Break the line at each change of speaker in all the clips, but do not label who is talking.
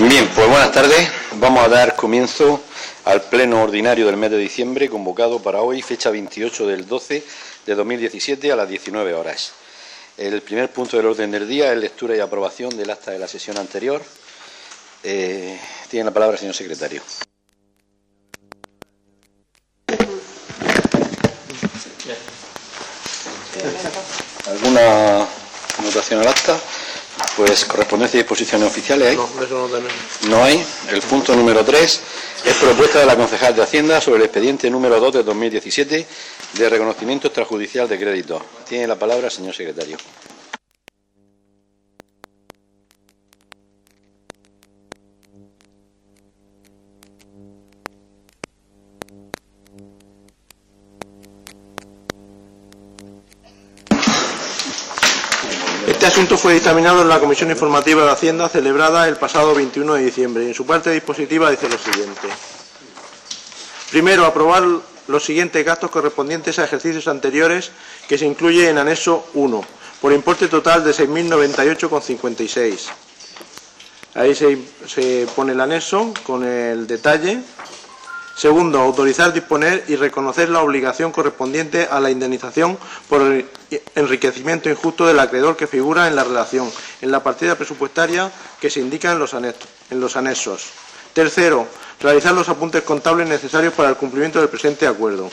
Bien, pues buenas tardes. Vamos a dar comienzo al pleno ordinario del mes de diciembre, convocado para hoy, fecha 28 del 12 de 2017, a las 19 horas. El primer punto del orden del día es lectura y aprobación del acta de la sesión anterior. Tiene la palabra el señor secretario. ¿Alguna anotación al acta? Pues correspondencia y disposiciones oficiales hay.
No, eso no tenemos.
No hay. El punto número 3 es propuesta de la concejal de Hacienda sobre el expediente número 2 de 2017 de reconocimiento extrajudicial de crédito. Tiene la palabra el señor secretario.
Este asunto fue dictaminado en la Comisión Informativa de Hacienda celebrada el pasado 21 de diciembre y en su parte dispositiva dice lo siguiente. Primero, aprobar los siguientes gastos correspondientes a ejercicios anteriores que se incluye en anexo 1, por importe total de 6.098,56. Ahí se pone el anexo con el detalle. Segundo, autorizar, disponer y reconocer la obligación correspondiente a la indemnización por el enriquecimiento injusto del acreedor que figura en la relación, en la partida presupuestaria que se indica en los anexos. Tercero, realizar los apuntes contables necesarios para el cumplimiento del presente acuerdo.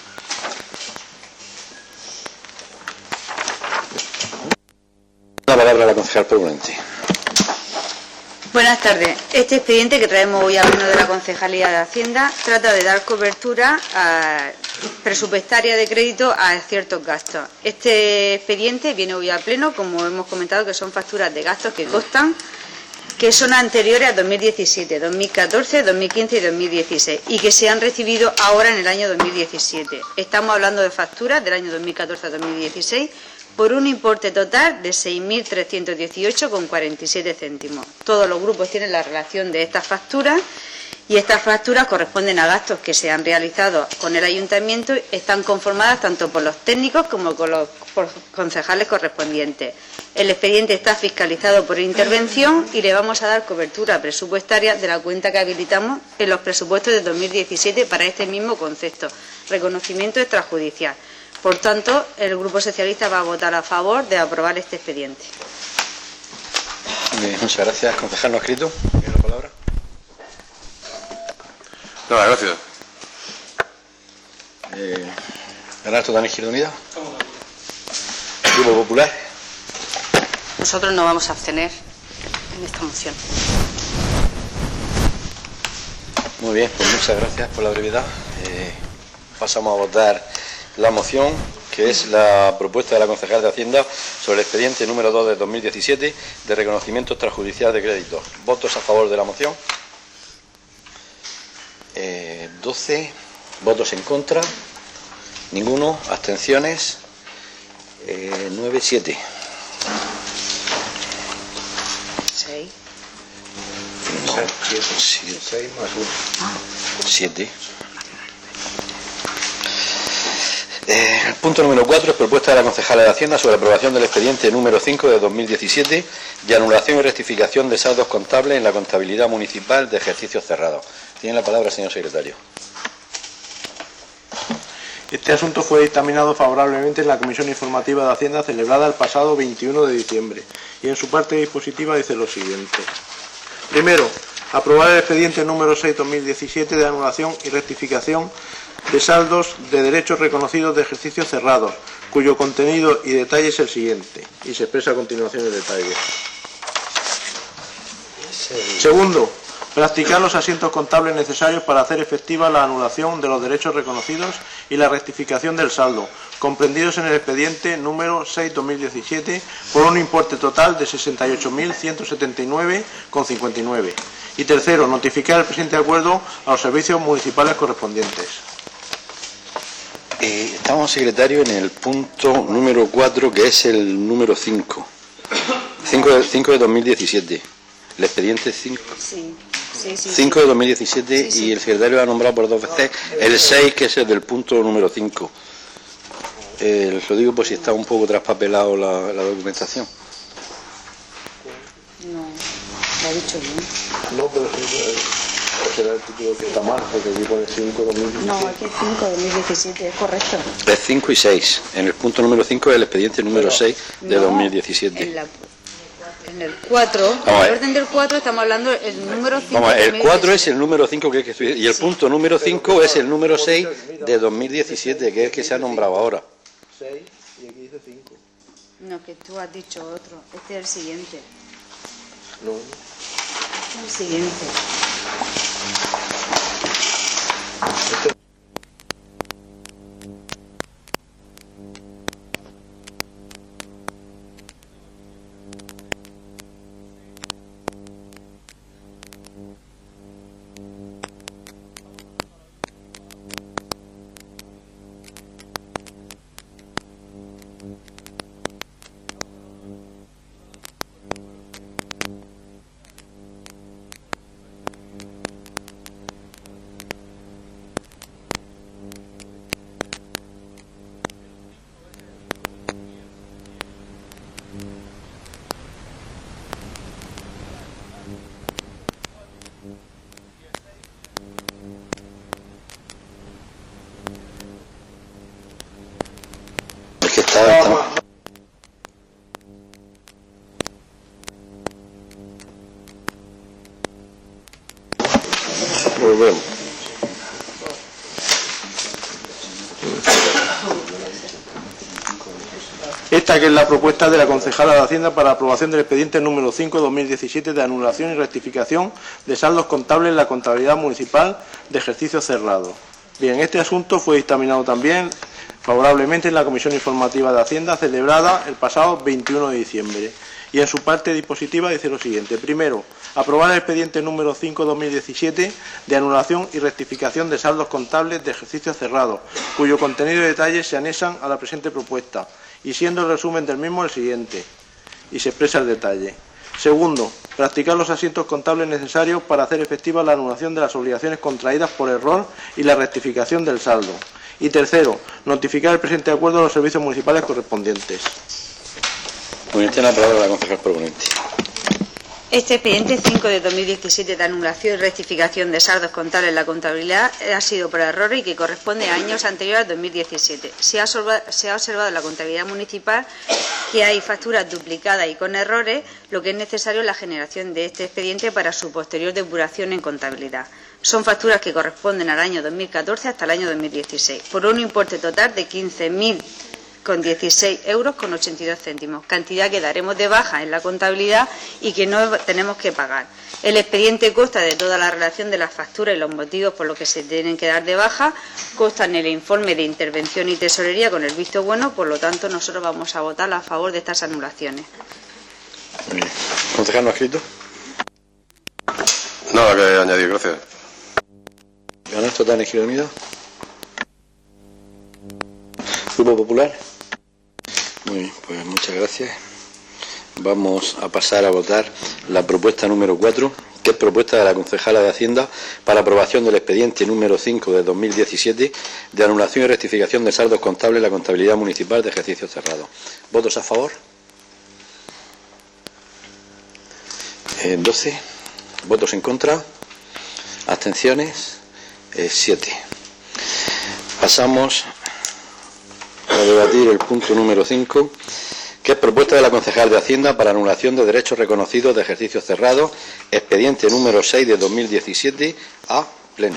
La palabra a la concejal proponente.
Buenas tardes. Este expediente que traemos hoy a pleno de la Concejalía de Hacienda trata de dar cobertura presupuestaria de crédito a ciertos gastos. Este expediente viene hoy a pleno, como hemos comentado, que son facturas de gastos que constan, que son anteriores a 2017, 2014, 2015 y 2016 y que se han recibido ahora en el año 2017. Estamos hablando de facturas del año 2014 a 2016 por un importe total de 6.318,47 céntimos. Todos los grupos tienen la relación de estas facturas y estas facturas corresponden a gastos que se han realizado con el ayuntamiento y están conformadas tanto por los técnicos como por los concejales correspondientes. El expediente está fiscalizado por intervención y le vamos a dar cobertura presupuestaria de la cuenta que habilitamos en los presupuestos de 2017 para este mismo concepto, reconocimiento extrajudicial. Por tanto, el Grupo Socialista va a votar a favor de aprobar este expediente.
Muchas gracias. Concejal no escrito. ¿Tiene la palabra?
Nada, gracias.
¿Ganar total Izquierda Unida? ¿Grupo Popular?
Nosotros nos vamos a abstener en esta moción.
Muy bien, pues muchas gracias por la brevedad. Pasamos a votar la moción, que es la propuesta de la concejal de Hacienda sobre el expediente número 2 de 2017 de reconocimiento extrajudicial de crédito. ¿Votos a favor de la moción? 12. ¿Votos en contra? Ninguno. ¿Abstenciones? 9, 7.
6.
No, 6 más 1. 7. El punto número 4 es propuesta de la concejala de Hacienda sobre la aprobación del expediente número 5 de 2017 de anulación y rectificación de saldos contables en la contabilidad municipal de ejercicios cerrados. Tiene la palabra el señor secretario.
Este asunto fue dictaminado favorablemente en la Comisión Informativa de Hacienda celebrada el pasado 21 de diciembre y en su parte dispositiva dice lo siguiente. Primero, aprobar el expediente número 6/2017 de anulación y rectificación de saldos de derechos reconocidos de ejercicios cerrados, cuyo contenido y detalle es el siguiente, y se expresa a continuación el detalle. Segundo, practicar los asientos contables necesarios para hacer efectiva la anulación de los derechos reconocidos y la rectificación del saldo, comprendidos en el expediente número 6/2017, por un importe total de 68.179,59. Y tercero, notificar el presente acuerdo a los servicios municipales correspondientes.
Estamos, secretario, en el punto número 4, que es el número 5. 5 de 2017. El expediente 5.
Sí.
5 de 2017 sí. Y el secretario ha nombrado por 2 veces el 6, que es el del punto número 5. Lo digo por si está un poco traspapelado la documentación.
No. Lo ha dicho bien.
No, pero será el título que está mal, porque aquí pone 5 2017.
No, aquí es 5 2017, es correcto.
Es 5 y 6. En el punto número 5 es el expediente número 6 de
No,
2017.
En el 4, en el orden del 4 estamos hablando del número 5.
Vamos, el 4 es el número 5 que hay que estudiar y el punto número 5 es el número 6 de 2017, que es el que se ha nombrado ahora.
6 y aquí dice 5.
No, que tú has dicho otro. Este es el siguiente.
No.
Este es el siguiente.
Es que está... Volvemos.
Esta que es la propuesta de la concejala de Hacienda para aprobación del expediente número 5/2017 de anulación y rectificación de saldos contables en la contabilidad municipal de ejercicio cerrado. Bien, este asunto fue dictaminado también favorablemente en la Comisión Informativa de Hacienda celebrada el pasado 21 de diciembre. Y en su parte dispositiva dice lo siguiente. Primero, aprobar el expediente número 5/2017 de anulación y rectificación de saldos contables de ejercicio cerrado, cuyo contenido y detalles se anexan a la presente propuesta, y siendo el resumen del mismo el siguiente, y se expresa el detalle. Segundo, practicar los asientos contables necesarios para hacer efectiva la anulación de las obligaciones contraídas por error y la rectificación del saldo. Y tercero, notificar el presente acuerdo a los servicios municipales correspondientes.
Muy bien, tiene la palabra la concejal proponente.
Este expediente 5 de 2017 de anulación y rectificación de saldos contables en la contabilidad ha sido por error y que corresponde a años anteriores al 2017. Se ha observado en la contabilidad municipal que hay facturas duplicadas y con errores, lo que es necesario es la generación de este expediente para su posterior depuración en contabilidad. Son facturas que corresponden al año 2014 hasta el año 2016, por un importe total de 15.016 euros con 82 céntimos, cantidad que daremos de baja en la contabilidad y que no tenemos que pagar. El expediente consta de toda la relación de las facturas y los motivos por los que se tienen que dar de baja, consta en el informe de intervención y tesorería con el visto bueno, por lo tanto nosotros vamos a votar a favor de estas anulaciones.
Concejal, ¿no ha escrito?
Nada que añadir, gracias.
¿Ernesto está en Izquierda Unida? Grupo Popular. Muy bien, pues muchas gracias. Vamos a pasar a votar la propuesta número 4, que es propuesta de la concejala de Hacienda para aprobación del expediente número 5 de 2017 de anulación y rectificación de saldos contables en la contabilidad municipal de ejercicio cerrado. ¿Votos a favor? 12. ¿Votos en contra? ¿Abstenciones? 7. Pasamos a debatir el punto número 5, que es propuesta de la concejal de Hacienda para anulación de derechos reconocidos de ejercicio cerrado, expediente número 6 de 2017 a pleno.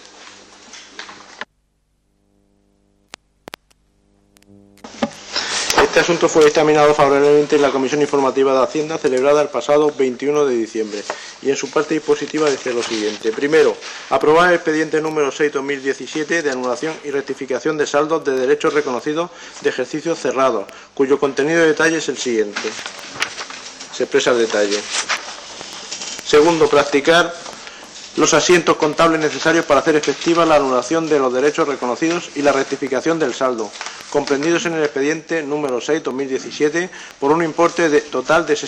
Este asunto fue dictaminado favorablemente en la Comisión Informativa de Hacienda celebrada el pasado 21 de diciembre y en su parte dispositiva dice lo siguiente. Primero, aprobar el expediente número 6/2017 de anulación y rectificación de saldos de derechos reconocidos de ejercicio cerrado, cuyo contenido y detalle es el siguiente. Se expresa el detalle. Segundo, practicar los asientos contables necesarios para hacer efectiva la anulación de los derechos reconocidos y la rectificación del saldo, comprendidos en el expediente número 6/2017 por un importe total de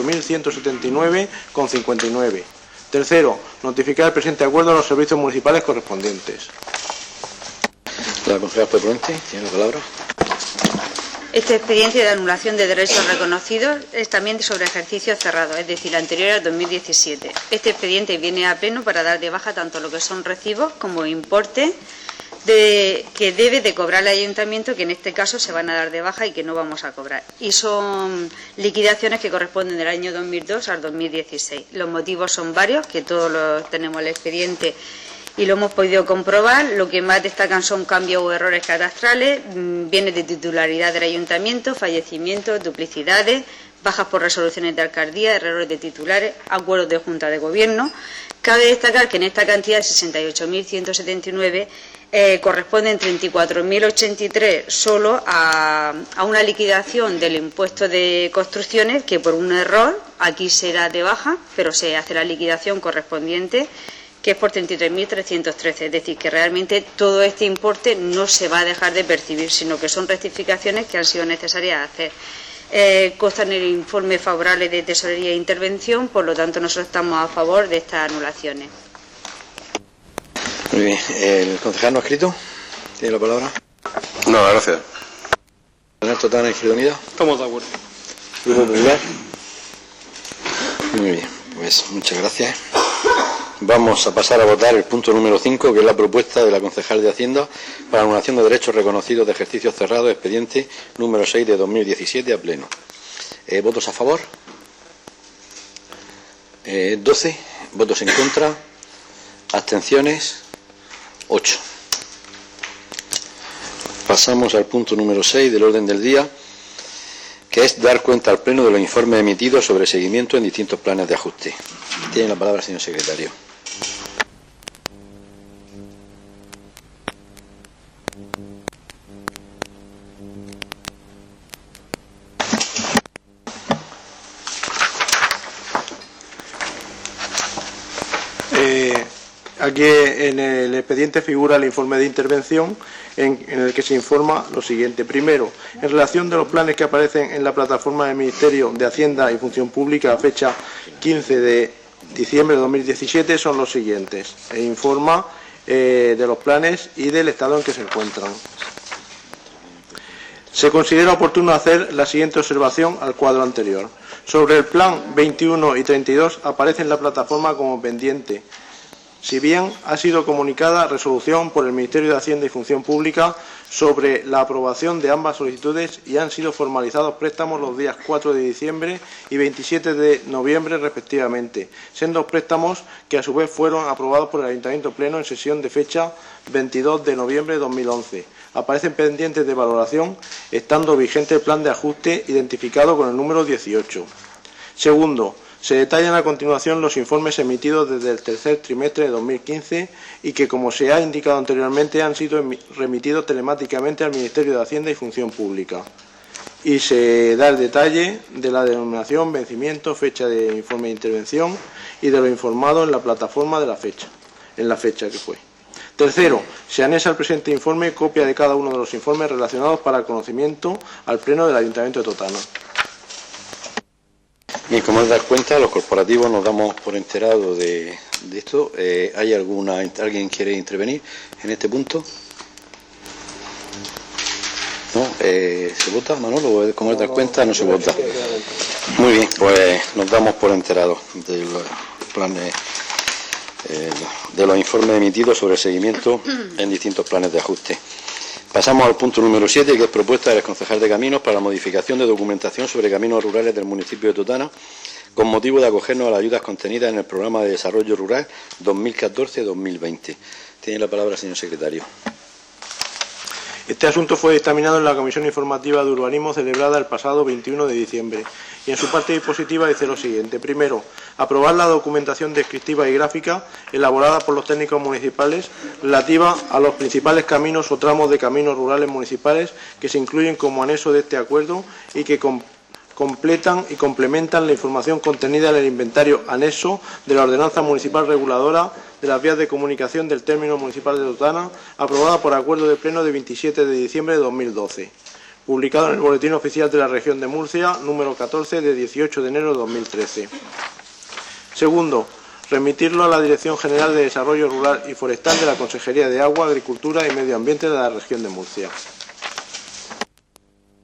68.179,59. Tercero, notificar el presente acuerdo a los servicios municipales correspondientes.
La concejal proponente tiene la palabra.
Este expediente de anulación de derechos reconocidos es también sobre ejercicios cerrados, es decir, anterior al 2017. Este expediente viene a pleno para dar de baja tanto lo que son recibos como importes que debe de cobrar el ayuntamiento, que en este caso se van a dar de baja y que no vamos a cobrar. Y son liquidaciones que corresponden del año 2002 al 2016. Los motivos son varios, que todos los tenemos el expediente y lo hemos podido comprobar. Lo que más destacan son cambios o errores cadastrales, bienes de titularidad del ayuntamiento, fallecimientos, duplicidades, bajas por resoluciones de alcaldía, errores de titulares, acuerdos de junta de gobierno. Cabe destacar que en esta cantidad de 68.179 corresponden 34.083 solo a una liquidación del impuesto de construcciones, que por un error aquí será de baja, pero se hace la liquidación correspondiente, que es por 33.313. Es decir, que realmente todo este importe no se va a dejar de percibir, sino que son rectificaciones que han sido necesarias hacer. Consta en el informe favorable de Tesorería e Intervención, por lo tanto nosotros estamos a favor de estas anulaciones.
Muy bien. ¿El concejal no ha escrito? ¿Tiene la palabra?
No, gracias.
¿Ernesto Tana, Izquierda Unida?
Estamos de acuerdo.
¿Grupo Popular? Muy bien, pues muchas gracias. Vamos a pasar a votar el punto número 5, que es la propuesta de la concejal de Hacienda para anulación de derechos reconocidos de ejercicios cerrados, expediente número 6 de 2017 a pleno. ¿Votos a favor? 12. ¿Votos en contra? ¿Abstenciones? 8. Pasamos al punto número 6 del orden del día, que es dar cuenta al Pleno de los informes emitidos sobre seguimiento en distintos planes de ajuste. Tiene la palabra el señor secretario.
Aquí en el expediente figura el informe de intervención en el que se informa lo siguiente. Primero, en relación de los planes que aparecen en la plataforma del Ministerio de Hacienda y Función Pública a fecha 15 de diciembre de 2017 son los siguientes. E informa de los planes y del estado en que se encuentran. Se considera oportuno hacer la siguiente observación al cuadro anterior. Sobre el plan 21 y 32 aparece en la plataforma como pendiente, si bien ha sido comunicada resolución por el Ministerio de Hacienda y Función Pública sobre la aprobación de ambas solicitudes y han sido formalizados préstamos los días 4 de diciembre y 27 de noviembre respectivamente, siendo préstamos que a su vez fueron aprobados por el Ayuntamiento Pleno en sesión de fecha 22 de noviembre de 2011. Aparecen pendientes de valoración, estando vigente el plan de ajuste identificado con el número 18. Segundo, se detallan a continuación los informes emitidos desde el tercer trimestre de 2015 y que, como se ha indicado anteriormente, han sido remitidos telemáticamente al Ministerio de Hacienda y Función Pública. Y se da el detalle de la denominación, vencimiento, fecha de informe de intervención y de lo informado en la plataforma de la fecha, en la fecha que fue. Tercero, se anexa al presente informe copia de cada uno de los informes relacionados para el conocimiento al Pleno del Ayuntamiento de Totana.
Bien, como os das cuenta, los corporativos nos damos por enterados de esto. ¿Hay alguien quiere intervenir en este punto? ¿No? ¿Se vota, Manolo? Como os das cuenta, no se vota. Muy bien, pues nos damos por enterados de los planes, de los informes emitidos sobre el seguimiento en distintos planes de ajuste. Pasamos al punto número 7, que es propuesta del concejal de Caminos para la modificación de documentación sobre caminos rurales del municipio de Totana, con motivo de acogernos a las ayudas contenidas en el Programa de Desarrollo Rural 2014-2020. Tiene la palabra el señor secretario.
Este asunto fue dictaminado en la Comisión Informativa de Urbanismo celebrada el pasado 21 de diciembre y en su parte dispositiva dice lo siguiente. Primero, aprobar la documentación descriptiva y gráfica elaborada por los técnicos municipales relativa a los principales caminos o tramos de caminos rurales municipales que se incluyen como anexo de este acuerdo y que completan y complementan la información contenida en el inventario anexo de la Ordenanza Municipal Reguladora de las Vías de Comunicación del Término Municipal de Totana, aprobada por acuerdo de Pleno de 27 de diciembre de 2012, publicado en el Boletín Oficial de la Región de Murcia, número 14, de 18 de enero de 2013. Segundo, remitirlo a la Dirección General de Desarrollo Rural y Forestal de la Consejería de Agua, Agricultura y Medio Ambiente de la Región de Murcia.
Bien, muchas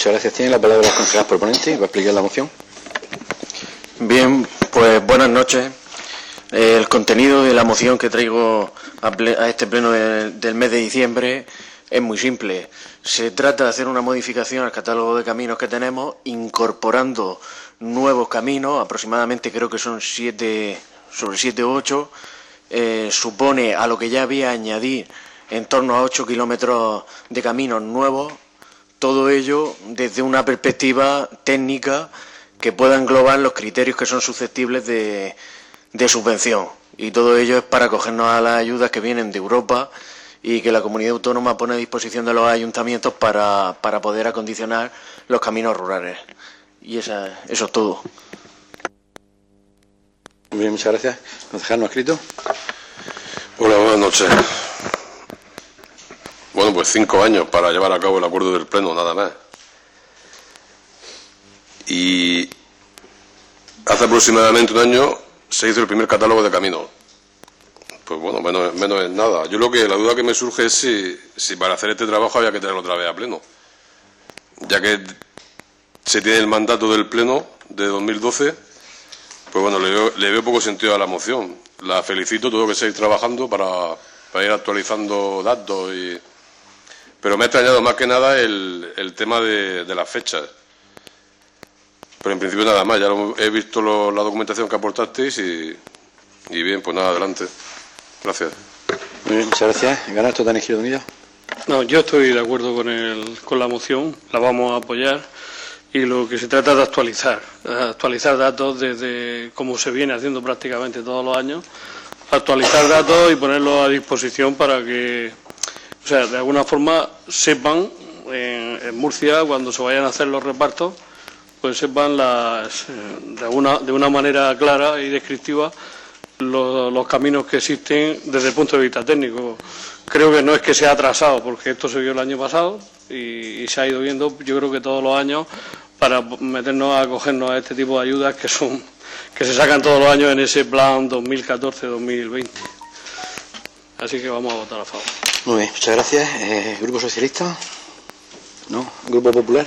muchas gracias. Tiene la palabra el concejal proponente. Va a explicar la moción.
Bien, pues buenas noches. El contenido de la moción que traigo a este pleno del mes de diciembre es muy simple. Se trata de hacer una modificación al catálogo de caminos que tenemos, incorporando nuevos caminos, aproximadamente creo que son 7 o 8. Supone a lo que ya había añadir en torno a 8 kilómetros de caminos nuevos, todo ello desde una perspectiva técnica que pueda englobar los criterios que son susceptibles de subvención. Y todo ello es para acogernos a las ayudas que vienen de Europa y que la comunidad autónoma pone a disposición de los ayuntamientos para poder acondicionar los caminos rurales. Y eso es todo.
Muy bien, muchas gracias. Concejal no escrito.
Hola, buenas noches. Bueno, pues 5 años para llevar a cabo el acuerdo del Pleno, nada más. Y hace aproximadamente un año se hizo el primer catálogo de caminos. Pues bueno, menos es nada. Yo la duda que me surge es si para hacer este trabajo había que traerlo otra vez a Pleno. Ya que se tiene el mandato del Pleno de 2012, pues bueno, le veo poco sentido a la moción. La felicito, todo que seguir trabajando para ir actualizando datos pero me ha extrañado más que nada el tema de las fechas. Pero en principio nada más, ya he visto la documentación que aportasteis y bien, pues nada, adelante. Gracias.
Muy bien, muchas gracias. ¿Gana esto de Izquierda Unida?
No, yo estoy de acuerdo con la moción, la vamos a apoyar y lo que se trata es de actualizar datos desde como se viene haciendo prácticamente todos los años, actualizar datos y ponerlos a disposición para que, o sea, de alguna forma sepan en Murcia cuando se vayan a hacer los repartos, pues sepan de una manera clara y descriptiva los caminos que existen desde el punto de vista técnico. Creo que no es que se ha atrasado, porque esto se vio el año pasado y se ha ido viendo, yo creo que todos los años, para acogernos a este tipo de ayudas que se sacan todos los años en ese plan 2014-2020. Así que vamos a votar a favor.
Muy bien, muchas gracias. ¿Grupo Socialista? ¿No? ¿Grupo Popular?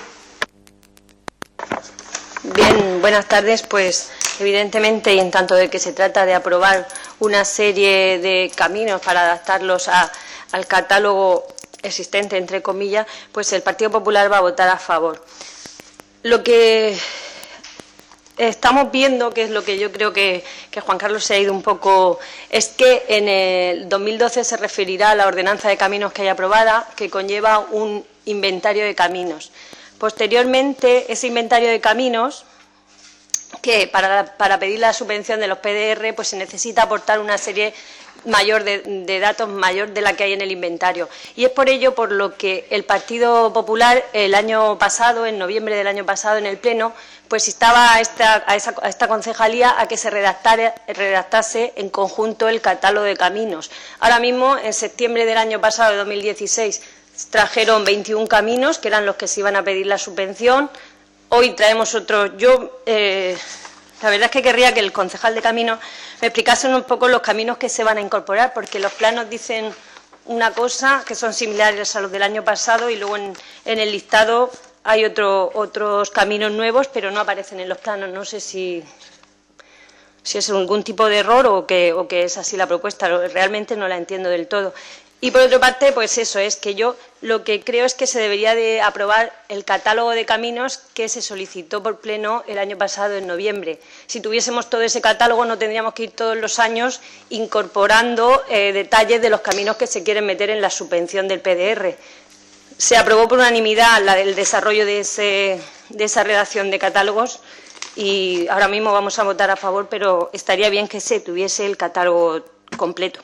Bien, buenas tardes. Pues evidentemente, y en tanto de que se trata de aprobar una serie de caminos para adaptarlos al catálogo existente, entre comillas, pues el Partido Popular va a votar a favor. Lo que estamos viendo, que es lo que yo creo que Juan Carlos se ha ido un poco, es que en el 2012 se referirá a la ordenanza de caminos que hay aprobada, que conlleva un inventario de caminos. Posteriormente, ese inventario de caminos, que para pedir la subvención de los PDR, pues se necesita aportar una serie mayor de datos, mayor de la que hay en el inventario. Y es por ello por lo que el Partido Popular el año pasado, en noviembre del año pasado, en el Pleno, pues instaba a esta concejalía a que se redactase en conjunto el catálogo de caminos. Ahora mismo, en septiembre del año pasado, de 2016, trajeron 21 caminos, que eran los que se iban a pedir la subvención. Hoy traemos otros. La verdad es que querría que el concejal de caminos me explicase un poco los caminos que se van a incorporar, porque los planos dicen una cosa, que son similares a los del año pasado, y luego en el listado hay otros caminos nuevos, pero no aparecen en los planos. No sé si es algún tipo de error o que es así la propuesta. Realmente no la entiendo del todo. Y por otra parte, pues eso, es que yo lo que creo es que se debería de aprobar el catálogo de caminos que se solicitó por pleno el año pasado, en noviembre. Si tuviésemos todo ese catálogo, no tendríamos que ir todos los años incorporando detalles de los caminos que se quieren meter en la subvención del PDR. Se aprobó por unanimidad el desarrollo de esa redacción de catálogos y ahora mismo vamos a votar a favor, pero estaría bien que se tuviese el catálogo completo.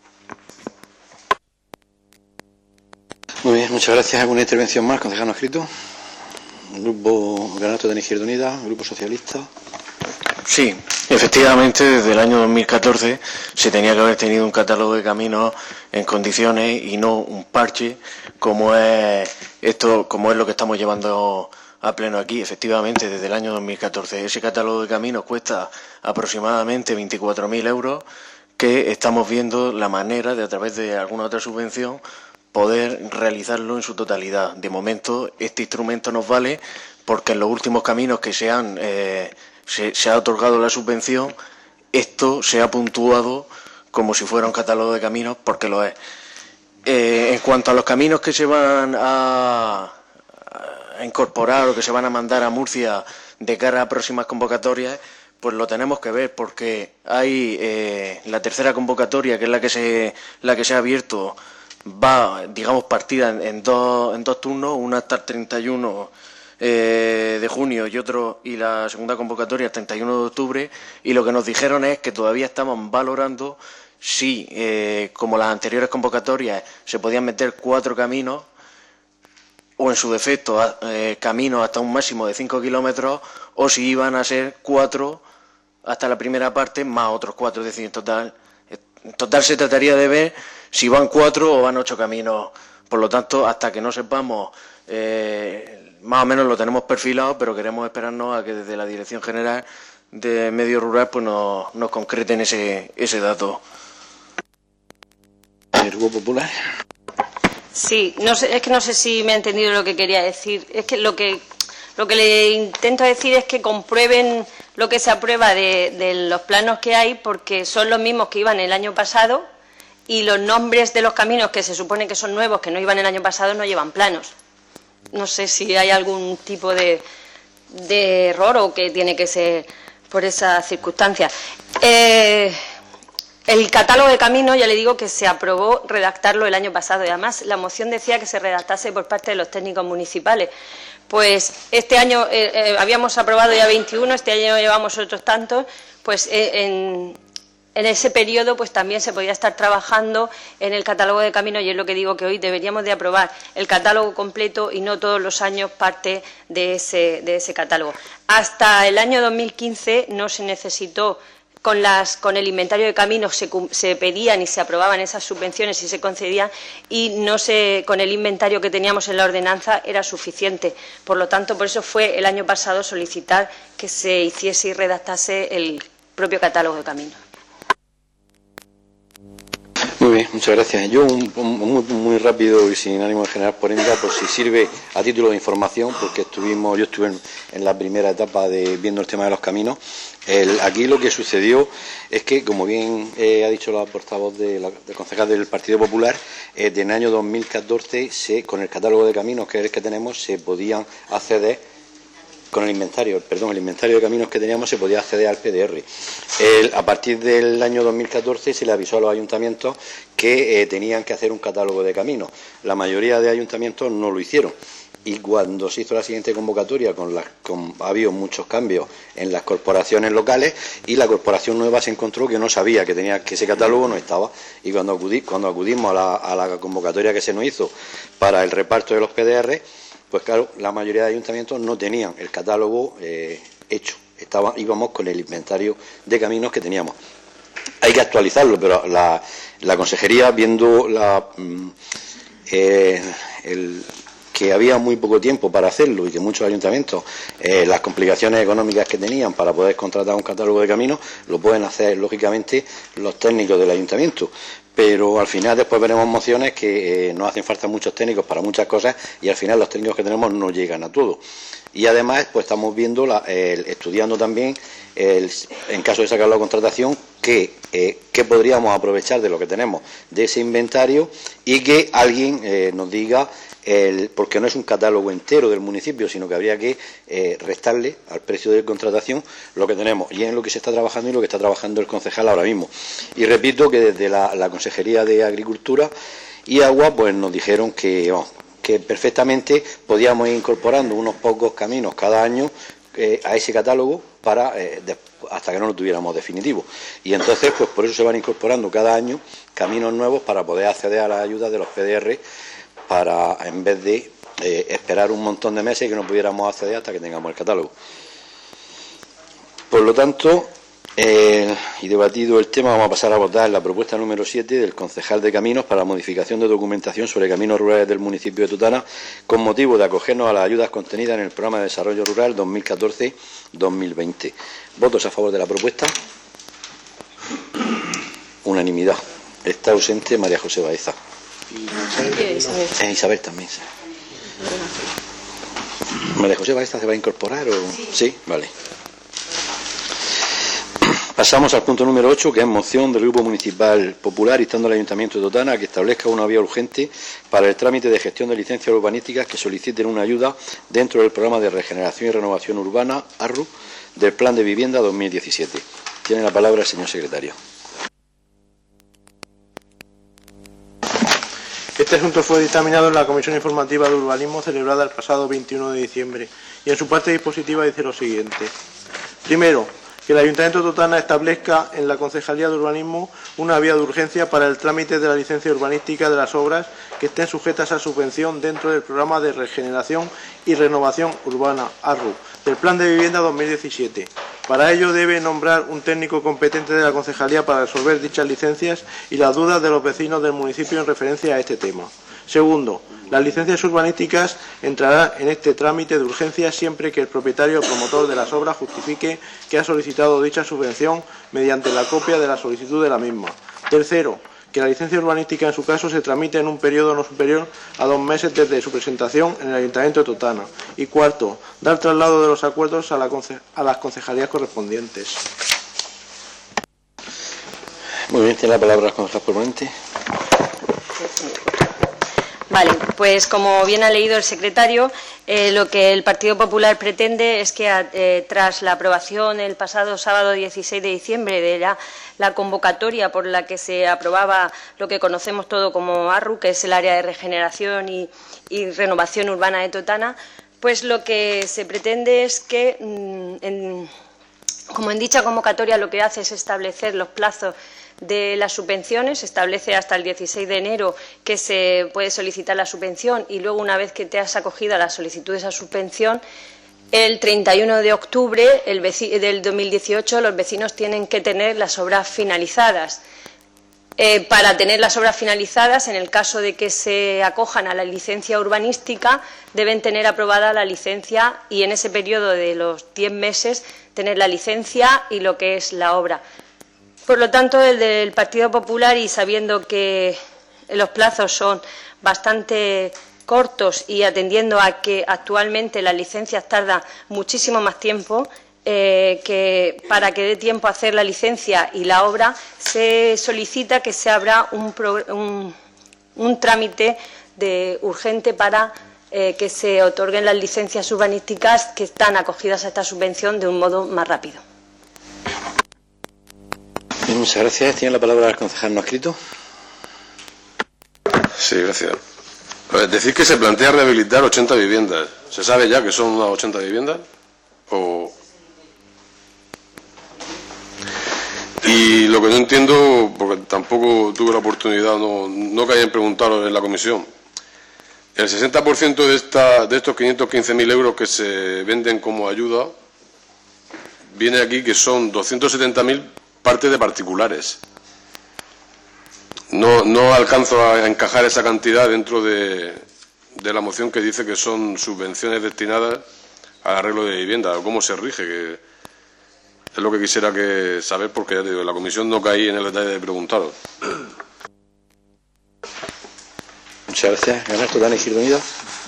Muy bien, muchas gracias. ¿Alguna intervención más, concejal no escrito? Grupo Granato de Izquierda Unida, Grupo Socialista.
Sí, efectivamente, desde el año 2014 se tenía que haber tenido un catálogo de caminos en condiciones y no un parche, como es lo que estamos llevando a pleno aquí. Efectivamente, desde el año 2014 ese catálogo de caminos cuesta aproximadamente 24.000 euros, que estamos viendo la manera de, a través de alguna otra subvención, poder realizarlo en su totalidad. De momento, este instrumento nos vale porque en los últimos caminos que se ha otorgado la subvención, esto se ha puntuado como si fuera un catálogo de caminos, porque lo es. En cuanto a los caminos que se van a incorporar o que se van a mandar a Murcia de cara a próximas convocatorias, pues lo tenemos que ver, porque hay la tercera convocatoria, que es la que se ha abierto, va, digamos, partida en dos turnos, una hasta el 31 de junio y la segunda convocatoria el 31 de octubre, y lo que nos dijeron es que todavía estaban valorando si, como las anteriores convocatorias, se podían meter 4 caminos, o en su defecto caminos hasta un máximo de 5 kilómetros, o si iban a ser 4 hasta la primera parte, más otros 4, es decir, en total se trataría de ver si van 4 o van 8 caminos. Por lo tanto, hasta que no sepamos, más o menos lo tenemos perfilado, pero queremos esperarnos a que desde la Dirección General de Medio Rural pues nos concreten ese dato.
¿El Grupo Popular?
Sí, es que no sé si me ha entendido lo que quería decir. Es que lo que le intento decir es que comprueben lo que se aprueba de los planos que hay, porque son los mismos que iban el año pasado, y los nombres de los caminos que se supone que son nuevos, que no iban el año pasado, no llevan planos. No sé si hay algún tipo de error o que tiene que ser por esa circunstancia. El catálogo de caminos, ya le digo que se aprobó redactarlo el año pasado, y además la moción decía que se redactase por parte de los técnicos municipales. Pues este año habíamos aprobado ya 21, este año llevamos otros tantos, pues en ese periodo pues también se podía estar trabajando en el catálogo de caminos, y es lo que digo, que hoy deberíamos de aprobar el catálogo completo y no todos los años parte de ese catálogo. Hasta el año 2015 no se necesitó. Con el inventario de caminos se pedían y se aprobaban esas subvenciones y se concedían, y con el inventario que teníamos en la ordenanza era suficiente. Por lo tanto, por eso fue el año pasado solicitar que se hiciese y redactase el propio catálogo de caminos.
Muy bien, muchas gracias. Yo muy rápido y sin ánimo de generar polémica, por si sirve a título de información, porque yo estuve en la primera etapa viendo el tema de los caminos. Aquí lo que sucedió es que, como bien ha dicho la portavoz del concejal del Partido Popular, en el año 2014 con el catálogo de caminos, que es el que tenemos, se podían acceder. Con el inventario de caminos que teníamos se podía acceder al PDR. A partir del año 2014 se le avisó a los ayuntamientos que tenían que hacer un catálogo de caminos. La mayoría de ayuntamientos no lo hicieron. Y cuando se hizo la siguiente convocatoria, ha habido muchos cambios en las corporaciones locales, y la corporación nueva se encontró que no sabía que ese catálogo no estaba. Y cuando acudimos a la convocatoria que se nos hizo para el reparto de los PDR, pues claro, la mayoría de ayuntamientos no tenían el catálogo hecho. Íbamos con el inventario de caminos que teníamos. Hay que actualizarlo, pero la consejería, viendo que había muy poco tiempo para hacerlo y que muchos ayuntamientos, las complicaciones económicas que tenían para poder contratar un catálogo de caminos, lo pueden hacer lógicamente los técnicos del ayuntamiento. Pero al final después veremos mociones que nos hacen falta muchos técnicos para muchas cosas, y al final los técnicos que tenemos no llegan a todo. Y además pues estamos viendo, estudiando también, en caso de sacar la contratación, qué podríamos aprovechar de lo que tenemos de ese inventario, y que alguien nos diga, porque no es un catálogo entero del municipio, sino que habría que restarle al precio de contratación lo que tenemos, y es en lo que se está trabajando y lo que está trabajando el concejal ahora mismo. Y repito que desde la Consejería de Agricultura y Agua pues nos dijeron que perfectamente podíamos ir incorporando unos pocos caminos cada año a ese catálogo hasta que no lo tuviéramos definitivo. Y entonces pues por eso se van incorporando cada año caminos nuevos para poder acceder a las ayudas de los PDR, en vez de esperar un montón de meses y que no pudiéramos acceder hasta que tengamos el catálogo. Por lo tanto, y debatido el tema, vamos a pasar a votar la propuesta número 7 del concejal de Caminos para la modificación de documentación sobre caminos rurales del municipio de Tutana, con motivo de acogernos a las ayudas contenidas en el Programa de Desarrollo Rural 2014-2020. ¿Votos a favor de la propuesta? Unanimidad. Está ausente María José Baeza. Isabel también. Sí. María José, ¿esta se va a incorporar o...? Sí, vale. Pasamos al punto número 8, que es moción del Grupo Municipal Popular instando al Ayuntamiento de Totana a que establezca una vía urgente para el trámite de gestión de licencias urbanísticas que soliciten una ayuda dentro del programa de regeneración y renovación urbana, ARRU, del Plan de Vivienda 2017. Tiene la palabra el señor secretario.
Este asunto fue dictaminado en la Comisión Informativa de Urbanismo celebrada el pasado 21 de diciembre y en su parte dispositiva dice lo siguiente. Primero, que el Ayuntamiento de Totana establezca en la Concejalía de Urbanismo una vía de urgencia para el trámite de la licencia urbanística de las obras que estén sujetas a subvención dentro del programa de regeneración y renovación urbana, ARRU, del Plan de Vivienda 2017. Para ello debe nombrar un técnico competente de la Concejalía para resolver dichas licencias y las dudas de los vecinos del municipio en referencia a este tema. Segundo, las licencias urbanísticas entrarán en este trámite de urgencia siempre que el propietario o promotor de las obras justifique que ha solicitado dicha subvención mediante la copia de la solicitud de la misma. Tercero, que la licencia urbanística en su caso se tramite en un periodo no superior a 2 meses desde su presentación en el Ayuntamiento de Totana. Y cuarto, dar traslado de los acuerdos a las concejalías correspondientes.
Muy bien, tiene la palabra el concejal proponente.
Vale, pues como bien ha leído el secretario, lo que el Partido Popular pretende es que tras la aprobación el pasado sábado 16 de diciembre de la convocatoria por la que se aprobaba lo que conocemos todo como ARRU, que es el área de regeneración y renovación urbana de Totana, pues lo que se pretende es que, como en dicha convocatoria lo que hace es establecer los plazos de las subvenciones, establece hasta el 16 de enero que se puede solicitar la subvención y luego, una vez que te has acogido a la solicitud de esa subvención, el 31 de octubre del 2018 los vecinos tienen que tener las obras finalizadas. Para tener las obras finalizadas, en el caso de que se acojan a la licencia urbanística, deben tener aprobada la licencia y en ese periodo de los 10 meses tener la licencia y lo que es la obra. Por lo tanto, el del Partido Popular, y sabiendo que los plazos son bastante cortos y atendiendo a que actualmente las licencias tardan muchísimo más tiempo, que para que dé tiempo a hacer la licencia y la obra, se solicita que se abra un trámite urgente para que se otorguen las licencias urbanísticas que están acogidas a esta subvención de un modo más rápido.
Muchas gracias. Tiene la palabra el concejal no escrito.
Sí, gracias. Decir que se plantea rehabilitar 80 viviendas. ¿Se sabe ya que son unas 80 viviendas? Y lo que no entiendo, porque tampoco tuve la oportunidad, no que hayan preguntado en la comisión, el 60% de estos 515.000 euros que se venden como ayuda, viene aquí que son 270.000 parte de particulares. No alcanzo a encajar esa cantidad dentro de la moción que dice que son subvenciones destinadas al arreglo de vivienda. ¿Cómo se rige? Que es lo que quisiera saber, porque ya te digo, la comisión no caí en el detalle de preguntaros.
Muchas gracias. Ernesto, Dani Gilvenido.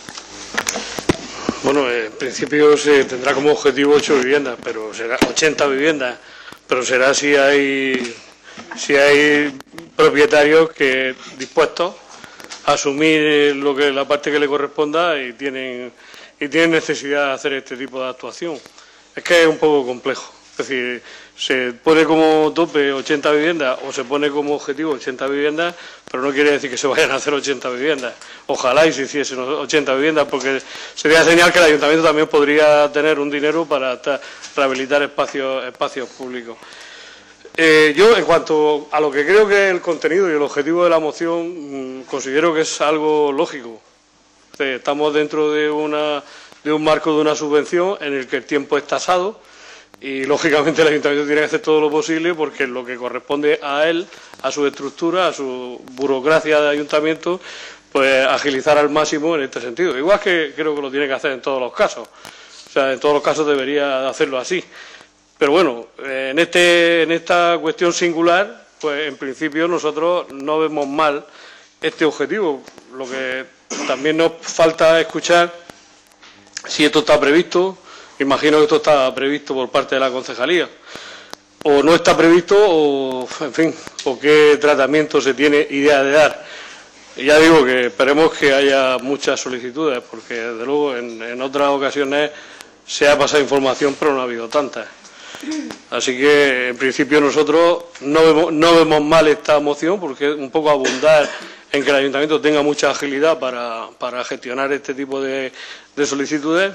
Bueno, en principio se tendrá como objetivo 8 viviendas, pero será 80 viviendas. Pero será si hay propietarios que dispuestos a asumir la parte que le corresponda y tienen necesidad de hacer este tipo de actuación. Es que es un poco complejo. Es decir, se pone como tope 80 viviendas o se pone como objetivo 80 viviendas, pero no quiere decir que se vayan a hacer 80 viviendas. Ojalá y se hiciesen 80 viviendas, porque sería señal que el ayuntamiento también podría tener un dinero para rehabilitar espacios públicos. Yo, en cuanto a lo que creo que es el contenido y el objetivo de la moción, considero que es algo lógico. Estamos dentro de un marco de una subvención en el que el tiempo es tasado y, lógicamente, el ayuntamiento tiene que hacer todo lo posible porque es lo que corresponde a él, a su estructura, a su burocracia de ayuntamiento, pues agilizar al máximo en este sentido. Igual que creo que lo tiene que hacer en todos los casos. O sea, en todos los casos debería hacerlo así. Pero bueno, en esta cuestión singular, pues en principio nosotros no vemos mal este objetivo. Lo que también nos falta escuchar si esto está previsto. Imagino que esto está previsto por parte de la concejalía, o no está previsto, o en fin, o qué tratamiento se tiene idea de dar. Y ya digo que esperemos que haya muchas solicitudes, porque desde luego en otras ocasiones se ha pasado información, pero no ha habido tantas. Así que en principio nosotros no vemos mal esta moción, porque es un poco abundar en que el ayuntamiento tenga mucha agilidad para gestionar este tipo de solicitudes.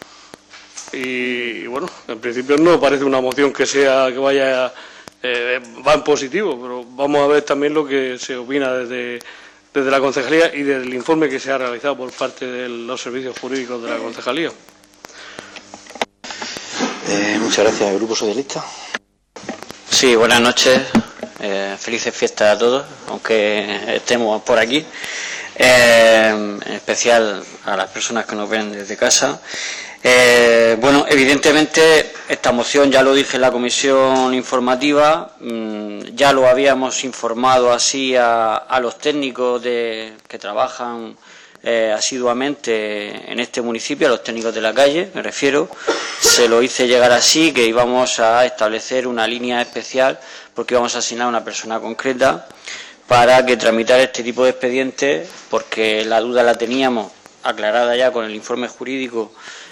Y bueno, en principio no parece una moción que vaya va en positivo, pero vamos a ver también lo que se opina desde la concejalía y desde el informe que se ha realizado por parte de los servicios jurídicos de la concejalía.
Muchas gracias. ¿El Grupo Socialista?
Sí, buenas noches. Felices fiestas a todos, aunque estemos por aquí. En especial a las personas que nos ven desde casa. Bueno, evidentemente esta moción, ya lo dije en la comisión informativa, ya lo habíamos informado así a los técnicos que trabajan asiduamente en este municipio, a los técnicos de la calle, me refiero. Se lo hice llegar así, que íbamos a establecer una línea especial porque íbamos a asignar a una persona concreta para que tramitara este tipo de expedientes, porque la duda la teníamos aclarada ya con el informe jurídico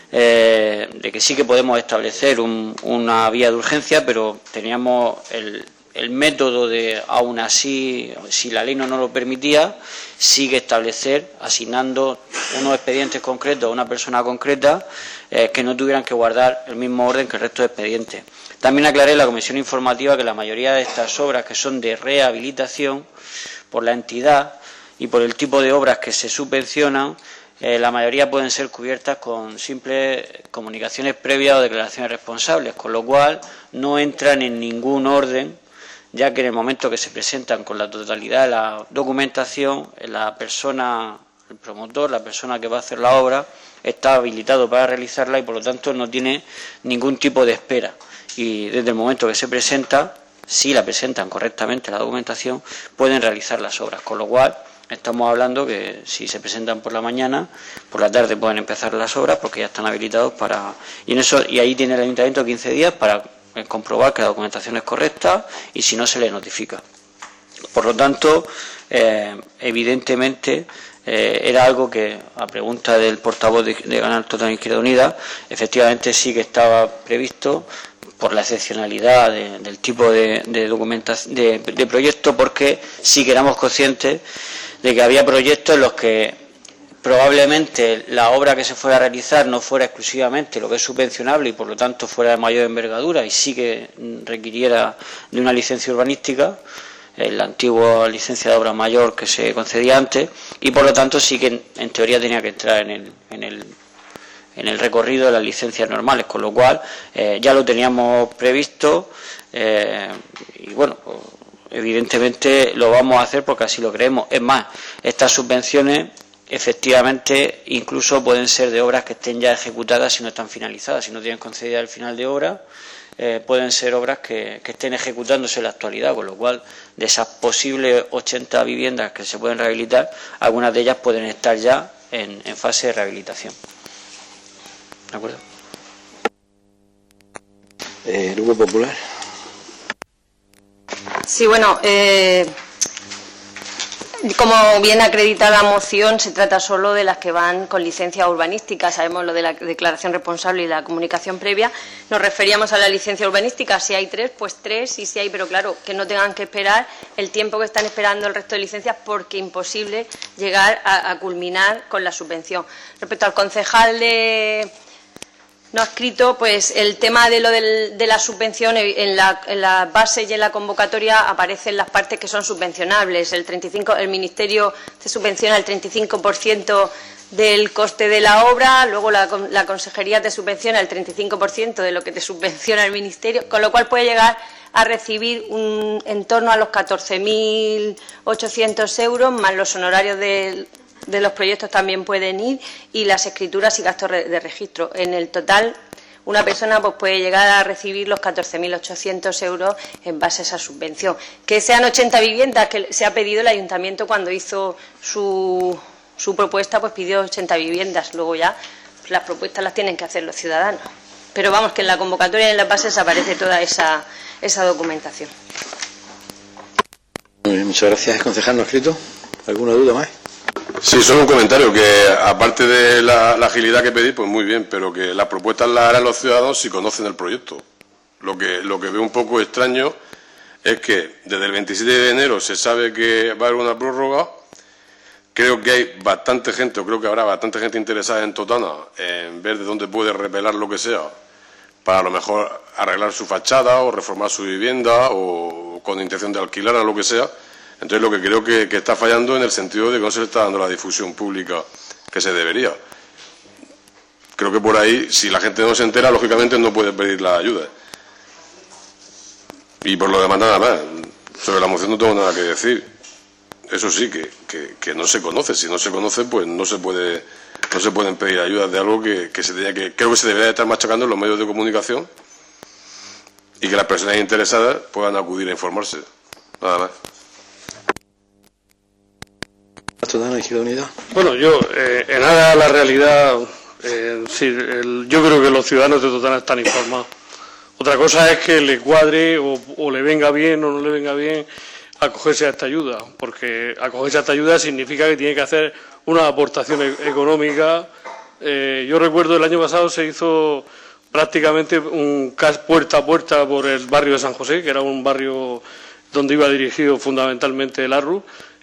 de que sí que podemos establecer una vía de urgencia, pero teníamos el método de, aún así, si la ley no nos lo permitía, sí que establecer, asignando unos expedientes concretos a una persona concreta, que no tuvieran que guardar el mismo orden que el resto de expedientes. También aclaré en la comisión informativa que la mayoría de estas obras, que son de rehabilitación, por la entidad y por el tipo de obras que se subvencionan, la mayoría pueden ser cubiertas con simples comunicaciones previas o declaraciones responsables, con lo cual no entran en ningún orden, ya que en el momento que se presentan con la totalidad de la documentación, la persona, el promotor, la persona que va a hacer la obra, está habilitado para realizarla y por lo tanto no tiene ningún tipo de espera. Y desde el momento que se presenta, si la presentan correctamente la documentación, pueden realizar las obras, con lo cual estamos hablando que si se presentan por la mañana, por la tarde pueden empezar las obras porque ya están habilitados para... Y ahí tiene el ayuntamiento 15 días para comprobar que la documentación es correcta y si no se le notifica. Por lo tanto, evidentemente, era algo que, a pregunta del portavoz de Ganar Total Izquierda Unida, efectivamente sí que estaba previsto por la excepcionalidad del tipo de documentación de proyecto, porque sí que éramos conscientes de que había proyectos en los que probablemente la obra que se fuera a realizar no fuera exclusivamente lo que es subvencionable y por lo tanto fuera de mayor envergadura y sí que requiriera de una licencia urbanística, la antigua licencia de obra mayor que se concedía antes, y por lo tanto sí que en teoría tenía que entrar en el recorrido de las licencias normales, con lo cual ya lo teníamos previsto y bueno, pues, evidentemente lo vamos a hacer porque así lo creemos. Es más, estas subvenciones efectivamente incluso pueden ser de obras que estén ya ejecutadas si no están finalizadas, si no tienen concedida el final de obra, pueden ser obras que estén ejecutándose en la actualidad, con lo cual de esas posibles 80 viviendas que se pueden rehabilitar, algunas de ellas pueden estar ya en fase de rehabilitación. ¿De acuerdo?
Grupo Popular.
Sí, bueno, como bien acredita la moción, se trata solo de las que van con licencia urbanística. Sabemos lo de la declaración responsable y la comunicación previa. Nos referíamos a la licencia urbanística. Si hay 3, pues 3, y si hay, pero claro, que no tengan que esperar el tiempo que están esperando el resto de licencias, porque imposible llegar a culminar con la subvención. Respecto al concejal no adscrito, pues el tema de la subvención en la base y en la convocatoria aparecen las partes que son subvencionables. El Ministerio te subvenciona el 35% del coste de la obra, luego la Consejería te subvenciona el 35% de lo que te subvenciona el Ministerio, con lo cual puede llegar a recibir en torno a los 14.800 euros, más los honorarios de los proyectos también pueden ir, y las escrituras y gastos de registro. En el total, una persona pues puede llegar a recibir los 14.800 euros en base a esa subvención. Que sean 80 viviendas, que se ha pedido el ayuntamiento cuando hizo su propuesta, pues pidió 80 viviendas, luego ya las propuestas las tienen que hacer los ciudadanos. Pero vamos, que en la convocatoria y en las bases aparece toda esa documentación.
Muy bien, muchas gracias, concejal. ¿No escrito? ¿Alguna duda más?
Sí, solo un comentario, que aparte de la agilidad que pedí, pues muy bien, pero que las propuestas las harán los ciudadanos si conocen el proyecto. Lo que veo un poco extraño es que desde el 27 de enero se sabe que va a haber una prórroga. Creo que hay bastante gente, o creo que habrá bastante gente interesada en Totana, en ver de dónde puede repelar lo que sea, para a lo mejor arreglar su fachada o reformar su vivienda o con intención de alquilar o lo que sea. Entonces lo que creo que está fallando en el sentido de que no se le está dando la difusión pública que se debería. Creo que por ahí, si la gente no se entera, lógicamente no puede pedir la ayuda. Y por lo demás nada más. Sobre la moción no tengo nada que decir. Eso sí, que no se conoce. Si no se conoce, pues no se pueden pedir ayudas de algo que creo que se debería estar machacando en los medios de comunicación y que las personas interesadas puedan acudir a informarse. Nada más.
Bueno, yo, en aras a la realidad, yo creo que los ciudadanos de Totana están informados. Otra cosa es que le cuadre o le venga bien o no le venga bien acogerse a esta ayuda, porque acogerse a esta ayuda significa que tiene que hacer una aportación económica. Yo recuerdo el año pasado se hizo prácticamente un puerta a puerta por el barrio de San José, que era un barrio donde iba dirigido fundamentalmente el ARRU,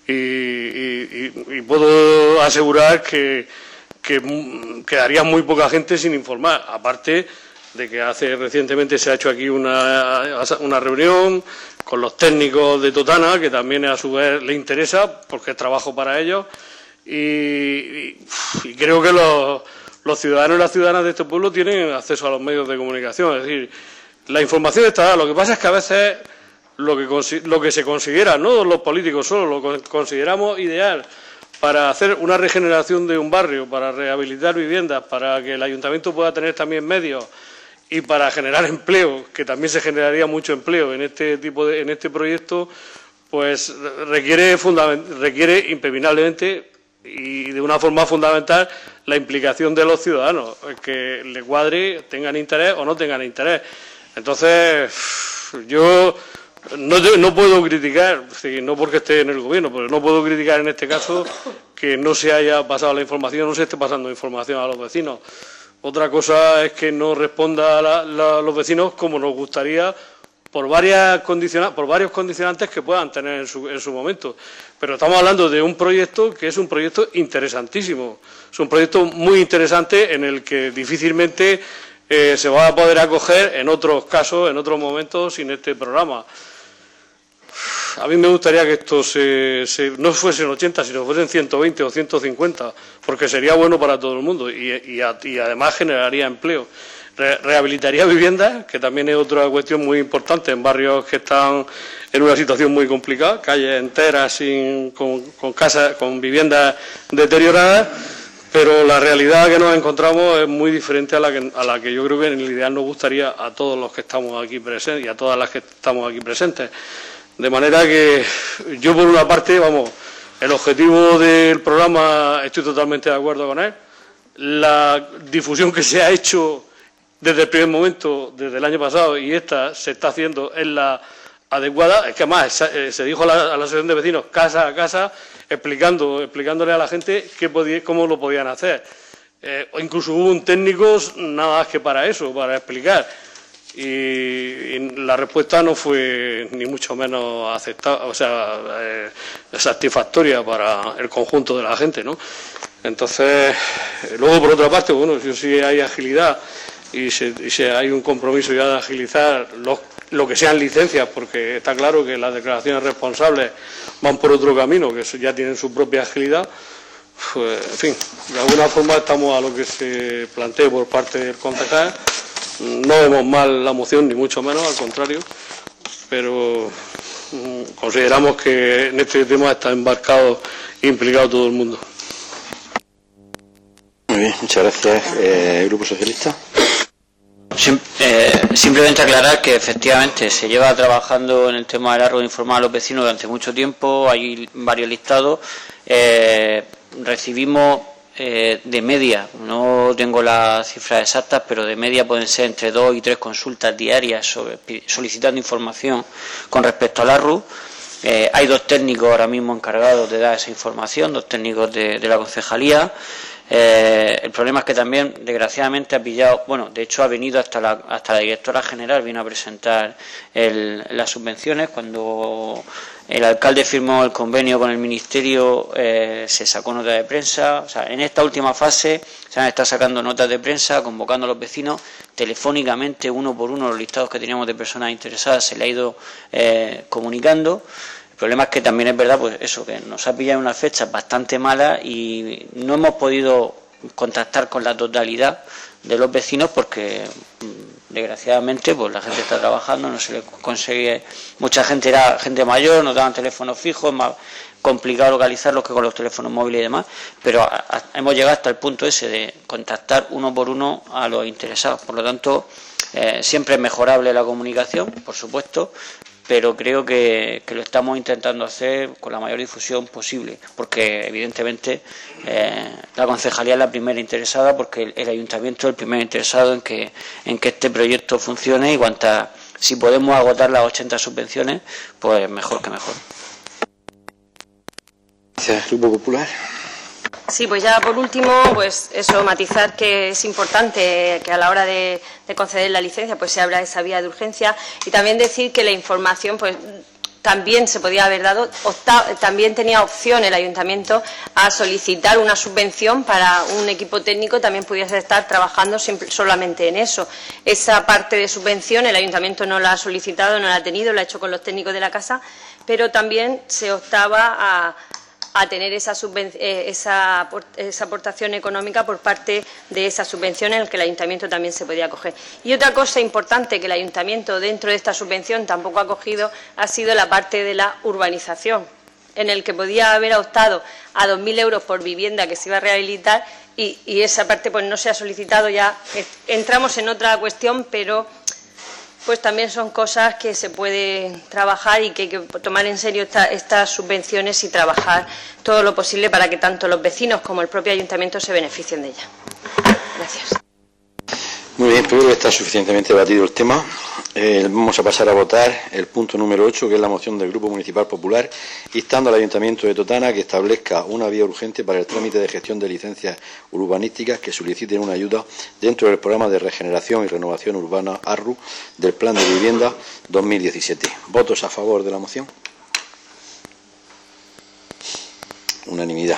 y puedo asegurar que quedaría muy poca gente sin informar, aparte de que recientemente se ha hecho aquí una reunión con los técnicos de Totana, que también a su vez le interesa, porque es trabajo para ellos, y creo que los ciudadanos y las ciudadanas de este pueblo tienen acceso a los medios de comunicación. Es decir, la información está, lo que pasa es que a veces lo que se considera, no los políticos solo, lo que consideramos ideal para hacer una regeneración de un barrio, para rehabilitar viviendas, para que el ayuntamiento pueda tener también medios y para generar empleo, que también se generaría mucho empleo en este proyecto, pues requiere impepinablemente y de una forma fundamental la implicación de los ciudadanos, que le cuadre, tengan interés o no tengan interés. Entonces, yo no puedo criticar, no porque esté en el gobierno, pero no puedo criticar en este caso que no se haya pasado la información, no se esté pasando información a los vecinos. Otra cosa es que no responda a los vecinos como nos gustaría por varios condicionantes que puedan tener en su momento. Pero estamos hablando de un proyecto que es un proyecto interesantísimo. Es un proyecto muy interesante en el que difícilmente se va a poder acoger en otros casos, en otros momentos, sin este programa. A mí me gustaría que esto no fuesen 80, sino fuesen 120 o 150, porque sería bueno para todo el mundo y además generaría empleo. Rehabilitaría viviendas, que también es otra cuestión muy importante en barrios que están en una situación muy complicada, calles enteras con viviendas deterioradas, pero la realidad que nos encontramos es muy diferente a la que yo creo que en el ideal nos gustaría a todos los que estamos aquí presentes y a todas las que estamos aquí presentes. De manera que yo, por una parte, el objetivo del programa estoy totalmente de acuerdo con él. La difusión que se ha hecho desde el primer momento, desde el año pasado, y esta se está haciendo es la adecuada. Es que además se dijo a la asociación de vecinos casa a casa, explicándole a la gente cómo lo podían hacer. Incluso hubo un técnico nada más que para eso, para explicar. Y la respuesta no fue ni mucho menos satisfactoria para el conjunto de la gente, ¿no? Entonces, luego por otra parte, si hay agilidad y si hay un compromiso ya de agilizar lo que sean licencias, porque está claro que las declaraciones responsables van por otro camino, que ya tienen su propia agilidad, pues, en fin, de alguna forma estamos a lo que se plantee por parte del concejal. No vemos mal la moción, ni mucho menos, al contrario, pero consideramos que en este tema está embarcado e implicado todo el mundo.
Muy bien, muchas gracias. ¿Grupo Socialista?
simplemente aclarar que efectivamente se lleva trabajando en el tema del ahorro de informar a los vecinos durante mucho tiempo, hay varios listados, recibimos de media, no tengo las cifras exactas, pero de media pueden ser entre 2 y 3 consultas diarias solicitando información con respecto al ARRU. Hay 2 técnicos ahora mismo encargados de dar esa información, 2 técnicos de la concejalía. El problema es que también, desgraciadamente, ha pillado, bueno, de hecho ha venido hasta la directora general, vino a presentar las subvenciones. Cuando el alcalde firmó el convenio con el ministerio, se sacó nota de prensa. O sea, en esta última fase se han estado sacando notas de prensa, convocando a los vecinos telefónicamente, uno por uno, los listados que teníamos de personas interesadas, se le ha ido comunicando. El problema es que también es verdad, pues eso, que nos ha pillado en unas fechas bastante malas y no hemos podido contactar con la totalidad de los vecinos porque, desgraciadamente, pues la gente está trabajando, no se le consigue. Mucha gente era gente mayor, nos daban teléfonos fijos, es más complicado localizarlos que con los teléfonos móviles y demás, pero hemos llegado hasta el punto ese de contactar uno por uno a los interesados. Por lo tanto, siempre es mejorable la comunicación, por supuesto, pero creo que lo estamos intentando hacer con la mayor difusión posible, porque evidentemente la concejalía es la primera interesada, porque el ayuntamiento es el primer interesado en que este proyecto funcione, y si podemos agotar las 80 subvenciones, pues mejor que mejor.
Gracias, Grupo Popular.
Sí, pues ya por último, pues eso, matizar que es importante que a la hora de conceder la licencia pues se abra esa vía de urgencia, y también decir que la información pues también se podía haber dado, también tenía opción el ayuntamiento a solicitar una subvención para un equipo técnico, también pudiese estar trabajando solamente en eso. Esa parte de subvención el ayuntamiento no la ha solicitado, no la ha tenido, la ha hecho con los técnicos de la casa, pero también se optaba a tener esa aportación económica por parte de esa subvención en la que el ayuntamiento también se podía acoger. Y otra cosa importante que el ayuntamiento dentro de esta subvención tampoco ha acogido ha sido la parte de la urbanización, en el que podía haber optado a 2.000 euros por vivienda que se iba a rehabilitar, y esa parte pues no se ha solicitado. Ya entramos en otra cuestión, pero pues también son cosas que se puede trabajar y que hay que tomar en serio estas subvenciones y trabajar todo lo posible para que tanto los vecinos como el propio ayuntamiento se beneficien de ella. Gracias.
Muy bien, creo que está suficientemente debatido el tema. Vamos a pasar a votar el punto número 8, que es la moción del Grupo Municipal Popular, instando al Ayuntamiento de Totana que establezca una vía urgente para el trámite de gestión de licencias urbanísticas que soliciten una ayuda dentro del programa de regeneración y renovación urbana ARRU del Plan de Vivienda 2017. ¿Votos a favor de la moción? Unanimidad.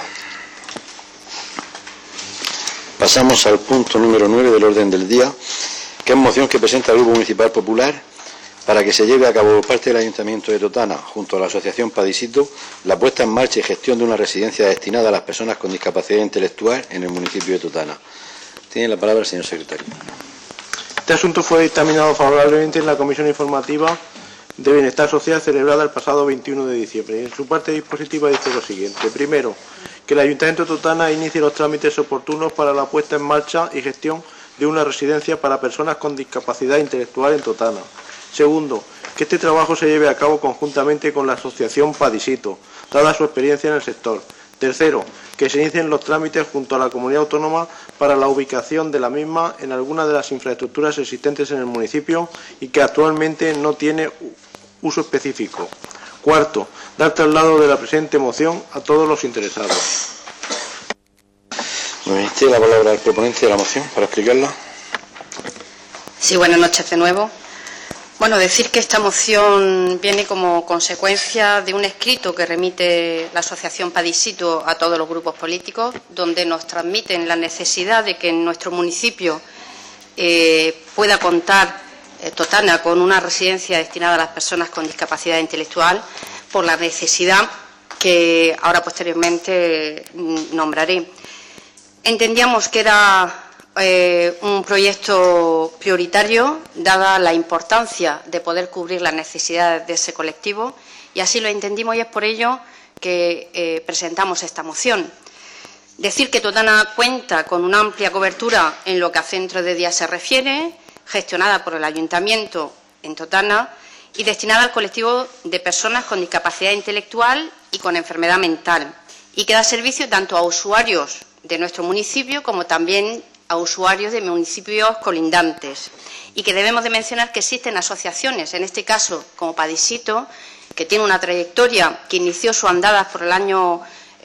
Pasamos al punto número 9 del orden del día, que es moción que presenta el Grupo Municipal Popular para que se lleve a cabo por parte del Ayuntamiento de Totana, junto a la Asociación Padisito, la puesta en marcha y gestión de una residencia destinada a las personas con discapacidad intelectual en el municipio de Totana. Tiene la palabra el señor secretario.
Este asunto fue dictaminado favorablemente en la Comisión Informativa de Bienestar Social celebrada el pasado 21 de diciembre. En su parte dispositiva dice lo siguiente. Primero, que el Ayuntamiento de Totana inicie los trámites oportunos para la puesta en marcha y gestión de una residencia para personas con discapacidad intelectual en Totana. Segundo, que este trabajo se lleve a cabo conjuntamente con la Asociación Padisito, dada su experiencia en el sector. Tercero, que se inicien los trámites junto a la comunidad autónoma para la ubicación de la misma en alguna de las infraestructuras existentes en el municipio y que actualmente no tiene uso específico. Cuarto, dar traslado de la presente moción a todos los interesados.
Muy bien, tiene la palabra el proponente de la moción para explicarla.
Sí, buenas noches de nuevo. Bueno, decir que esta moción viene como consecuencia de un escrito que remite la Asociación Padisito a todos los grupos políticos, donde nos transmiten la necesidad de que en nuestro municipio pueda contar Totana con una residencia destinada a las personas con discapacidad intelectual, por la necesidad que ahora posteriormente nombraré. Entendíamos que era un proyecto prioritario, dada la importancia de poder cubrir las necesidades de ese colectivo, y así lo entendimos, y es por ello que presentamos esta moción. Decir que Totana cuenta con una amplia cobertura en lo que a centros de día se refiere, gestionada por el Ayuntamiento en Totana y destinada al colectivo de personas con discapacidad intelectual y con enfermedad mental, y que da servicio tanto a usuarios de nuestro municipio como también a usuarios de municipios colindantes, y que debemos de mencionar que existen asociaciones, en este caso como Padisito, que tiene una trayectoria que inició su andada por el año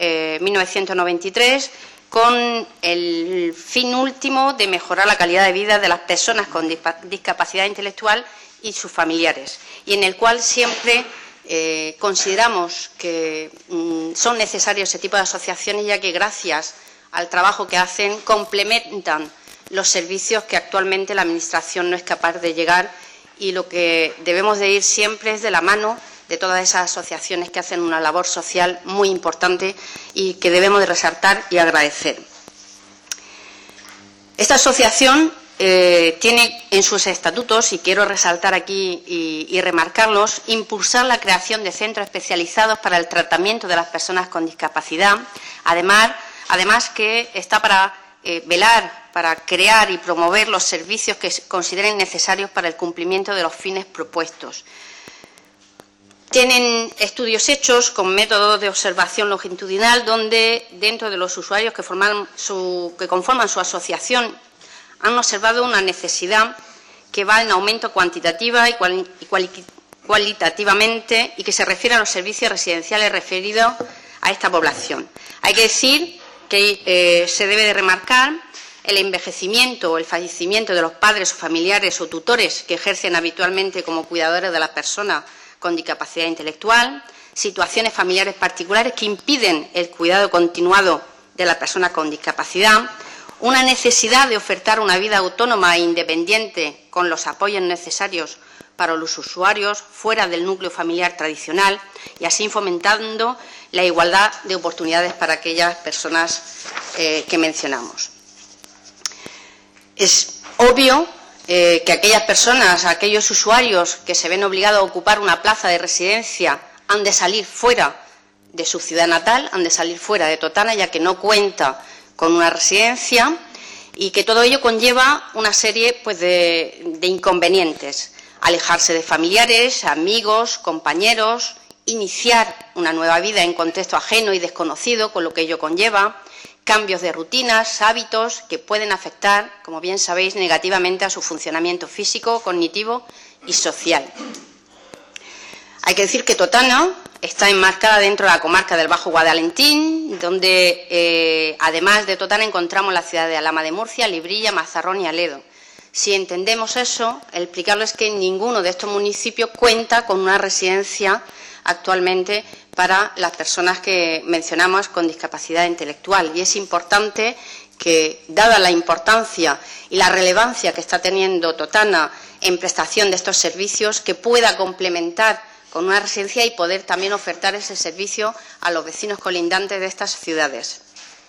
1993 con el fin último de mejorar la calidad de vida de las personas con discapacidad intelectual y sus familiares, y en el cual siempre consideramos que son necesarios ese tipo de asociaciones, ya que gracias al trabajo que hacen complementan los servicios que actualmente la Administración no es capaz de llegar, y lo que debemos de ir siempre es de la mano de todas esas asociaciones que hacen una labor social muy importante y que debemos de resaltar y agradecer. Esta asociación tiene en sus estatutos, y quiero resaltar aquí y remarcarlos, impulsar la creación de centros especializados para el tratamiento de las personas con discapacidad, además que está para velar, para crear y promover los servicios que consideren necesarios para el cumplimiento de los fines propuestos. Tienen estudios hechos con métodos de observación longitudinal, donde dentro de los usuarios que conforman su asociación han observado una necesidad que va en aumento cuantitativa y cualitativamente, y que se refiere a los servicios residenciales referidos a esta población. Hay que decir que se debe de remarcar el envejecimiento o el fallecimiento de los padres o familiares o tutores que ejercen habitualmente como cuidadores de las personas con discapacidad intelectual, situaciones familiares particulares que impiden el cuidado continuado de la persona con discapacidad, una necesidad de ofertar una vida autónoma e independiente con los apoyos necesarios para los usuarios fuera del núcleo familiar tradicional, y así fomentando la igualdad de oportunidades para aquellas personas que mencionamos. Es obvio que aquellas personas, aquellos usuarios que se ven obligados a ocupar una plaza de residencia han de salir fuera de su ciudad natal, han de salir fuera de Totana, ya que no cuenta con una residencia, y que todo ello conlleva una serie de inconvenientes: alejarse de familiares, amigos, compañeros, iniciar una nueva vida en contexto ajeno y desconocido, con lo que ello conlleva, cambios de rutinas, hábitos que pueden afectar, como bien sabéis, negativamente a su funcionamiento físico, cognitivo y social. Hay que decir que Totana está enmarcada dentro de la comarca del Bajo Guadalentín, donde además de Totana encontramos la ciudad de Alhama de Murcia, Librilla, Mazarrón y Aledo. Si entendemos eso, el explicarlo es que ninguno de estos municipios cuenta con una residencia actualmente para las personas que mencionamos con discapacidad intelectual, y es importante que, dada la importancia y la relevancia que está teniendo Totana en prestación de estos servicios, que pueda complementar con una residencia y poder también ofertar ese servicio a los vecinos colindantes de estas ciudades.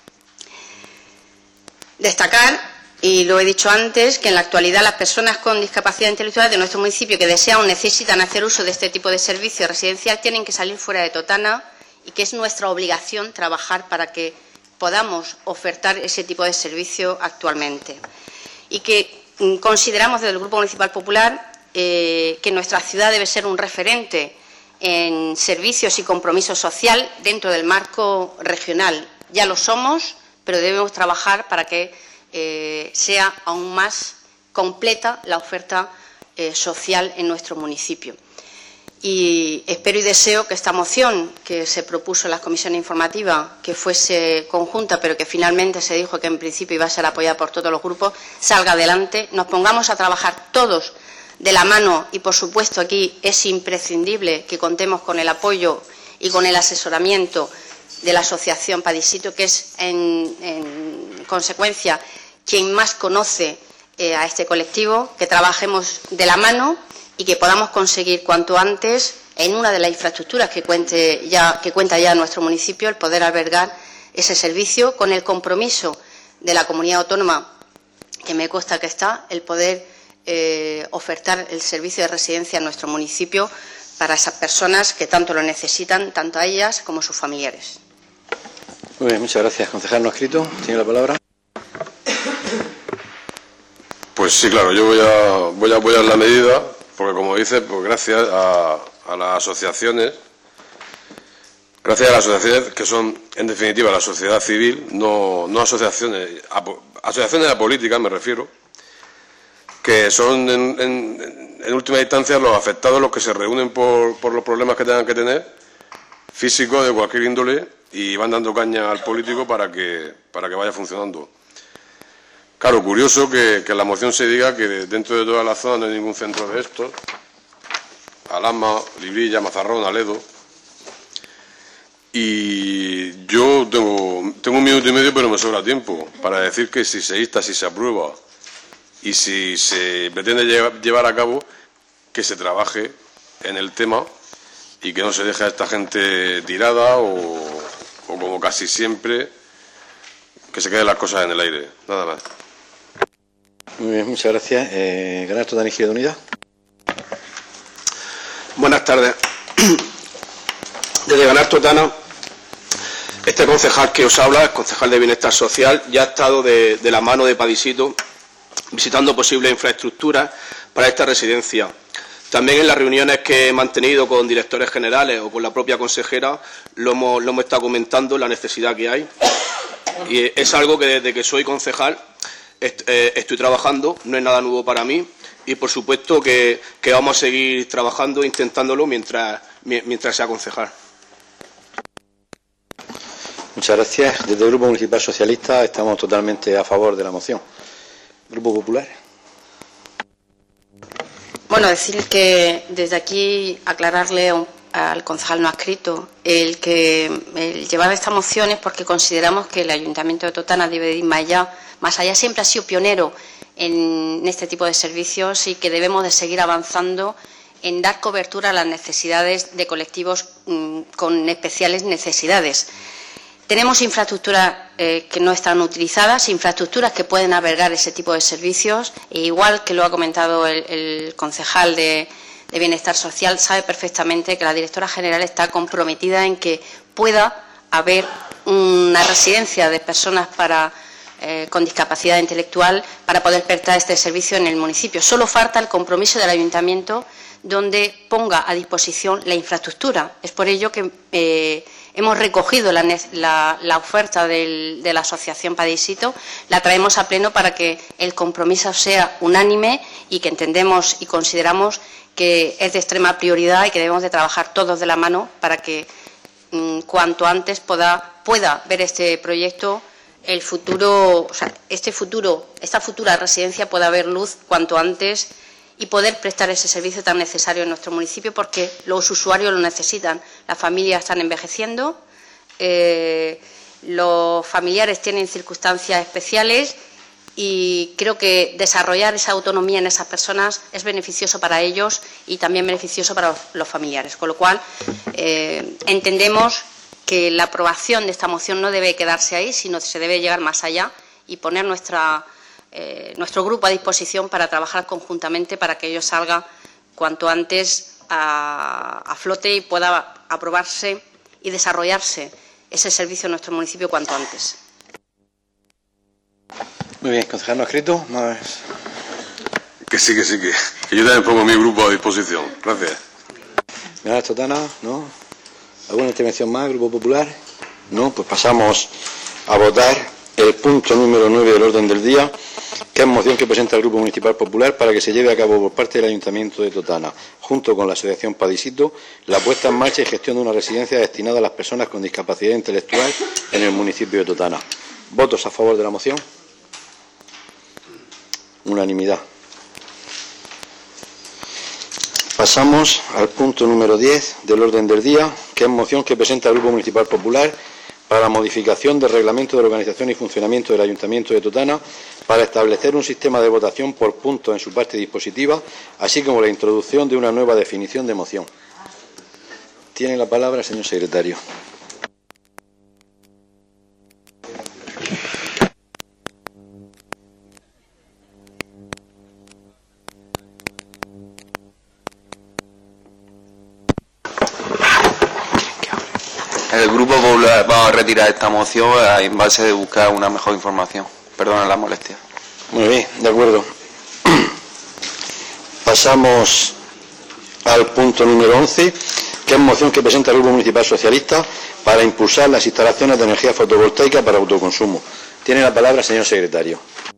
Destacar, y lo he dicho antes, que en la actualidad las personas con discapacidad intelectual de nuestro municipio que desean o necesitan hacer uso de este tipo de servicio residencial tienen que salir fuera de Totana, y que es nuestra obligación trabajar para que podamos ofertar ese tipo de servicio actualmente. Y que consideramos desde el Grupo Municipal Popular que nuestra ciudad debe ser un referente en servicios y compromiso social dentro del marco regional. Ya lo somos, pero debemos trabajar para que sea aún más completa la oferta social en nuestro municipio. Y espero y deseo que esta moción que se propuso en la comisión informativa, que fuese conjunta, pero que finalmente se dijo que en principio iba a ser apoyada por todos los grupos, salga adelante, nos pongamos a trabajar todos de la mano, y por supuesto aquí es imprescindible que contemos con el apoyo y con el asesoramiento de la Asociación Padisito, que es en consecuencia quien más conoce a este colectivo, que trabajemos de la mano y que podamos conseguir cuanto antes, en una de las infraestructuras que cuenta ya nuestro municipio, el poder albergar ese servicio, con el compromiso de la comunidad autónoma, que me consta que está, el poder ofertar el servicio de residencia en nuestro municipio para esas personas que tanto lo necesitan, tanto a ellas como a sus familiares.
Muy bien, muchas gracias. Concejal no escrito, tiene la palabra.
Pues Pues sí, claro, yo voy a apoyar la medida, porque como dice, pues gracias a las asociaciones, que son, en definitiva, la sociedad civil, no asociaciones apolíticas, me refiero, que son, en última instancia, los afectados, los que se reúnen por los problemas que tengan que tener, físicos de cualquier índole, y van dando caña al político para que vaya funcionando. Claro, curioso que en la moción se diga que dentro de toda la zona no hay ningún centro de estos. Alhama, Librilla, Mazarrón, Aledo. Y yo tengo 1 minuto y medio, pero me sobra tiempo para decir que si se insta, si se aprueba y si se pretende llevar a cabo, que se trabaje en el tema y que no se deje a esta gente tirada o como casi siempre, que se queden las cosas en el aire. Nada más.
Muy bien, muchas gracias. Ganar Totana Izquierda Unida.
Buenas tardes. Desde Ganar Totana, este concejal que os habla, el concejal de Bienestar Social, ya ha estado de la mano de Padisito visitando posibles infraestructuras para esta residencia. También en las reuniones que he mantenido con directores generales o con la propia consejera lo hemos estado comentando, la necesidad que hay. Y es algo que desde que soy concejal estoy trabajando, no es nada nuevo para mí y por supuesto que vamos a seguir trabajando, intentándolo mientras sea concejal.
Muchas gracias. Desde el Grupo Municipal Socialista estamos totalmente a favor de la moción. Grupo Popular.
Bueno, decir que desde aquí aclararle al concejal no adscrito el llevar esta moción es porque consideramos que el Ayuntamiento de Totana debe ir más allá, siempre ha sido pionero en este tipo de servicios y que debemos de seguir avanzando en dar cobertura a las necesidades de colectivos con especiales necesidades. Tenemos infraestructuras que no están utilizadas, infraestructuras que pueden albergar ese tipo de servicios, e igual que lo ha comentado el concejal de Bienestar Social, sabe perfectamente que la directora general está comprometida en que pueda haber una residencia de personas con discapacidad intelectual para poder prestar este servicio en el municipio. Solo falta el compromiso del ayuntamiento donde ponga a disposición la infraestructura. Es por ello que hemos recogido la oferta de la Asociación Padisito, la traemos a pleno para que el compromiso sea unánime y que entendemos y consideramos que es de extrema prioridad y que debemos de trabajar todos de la mano para que cuanto antes pueda ver este proyecto, el futuro, o sea, esta futura residencia pueda ver luz cuanto antes y poder prestar ese servicio tan necesario en nuestro municipio porque los usuarios lo necesitan. Las familias están envejeciendo, los familiares tienen circunstancias especiales y creo que desarrollar esa autonomía en esas personas es beneficioso para ellos y también beneficioso para los familiares. Con lo cual, entendemos que la aprobación de esta moción no debe quedarse ahí, sino que se debe llegar más allá y poner nuestro grupo a disposición para trabajar conjuntamente para que ello salga cuanto antes a flote y pueda aprobarse y desarrollarse ese servicio en nuestro municipio cuanto antes.
Muy bien, concejal no adscrito. Más...
Que sí. Que yo también pongo mi grupo a disposición. Gracias.
Ganar Totana, ¿no? ¿Alguna intervención más, Grupo Popular? No, pues pasamos a votar el punto número 9 del orden del día, que es moción que presenta el Grupo Municipal Popular para que se lleve a cabo por parte del Ayuntamiento de Totana, junto con la Asociación Padisito, la puesta en marcha y gestión de una residencia destinada a las personas con discapacidad intelectual en el municipio de Totana. ¿Votos a favor de la moción? Unanimidad. Pasamos al punto número 10 del orden del día, que es moción que presenta el Grupo Municipal Popular para la modificación del reglamento de organización y funcionamiento del Ayuntamiento de Totana para establecer un sistema de votación por puntos en su parte dispositiva, así como la introducción de una nueva definición de moción. Tiene la palabra el señor secretario.
El Grupo Popular va a retirar esta moción en base de buscar una mejor información. Perdona la molestia.
Muy bien, de acuerdo. pasamos al punto número 11, que es moción que presenta el Grupo Municipal Socialista para impulsar las instalaciones de energía fotovoltaica para autoconsumo. Tiene la palabra el señor secretario.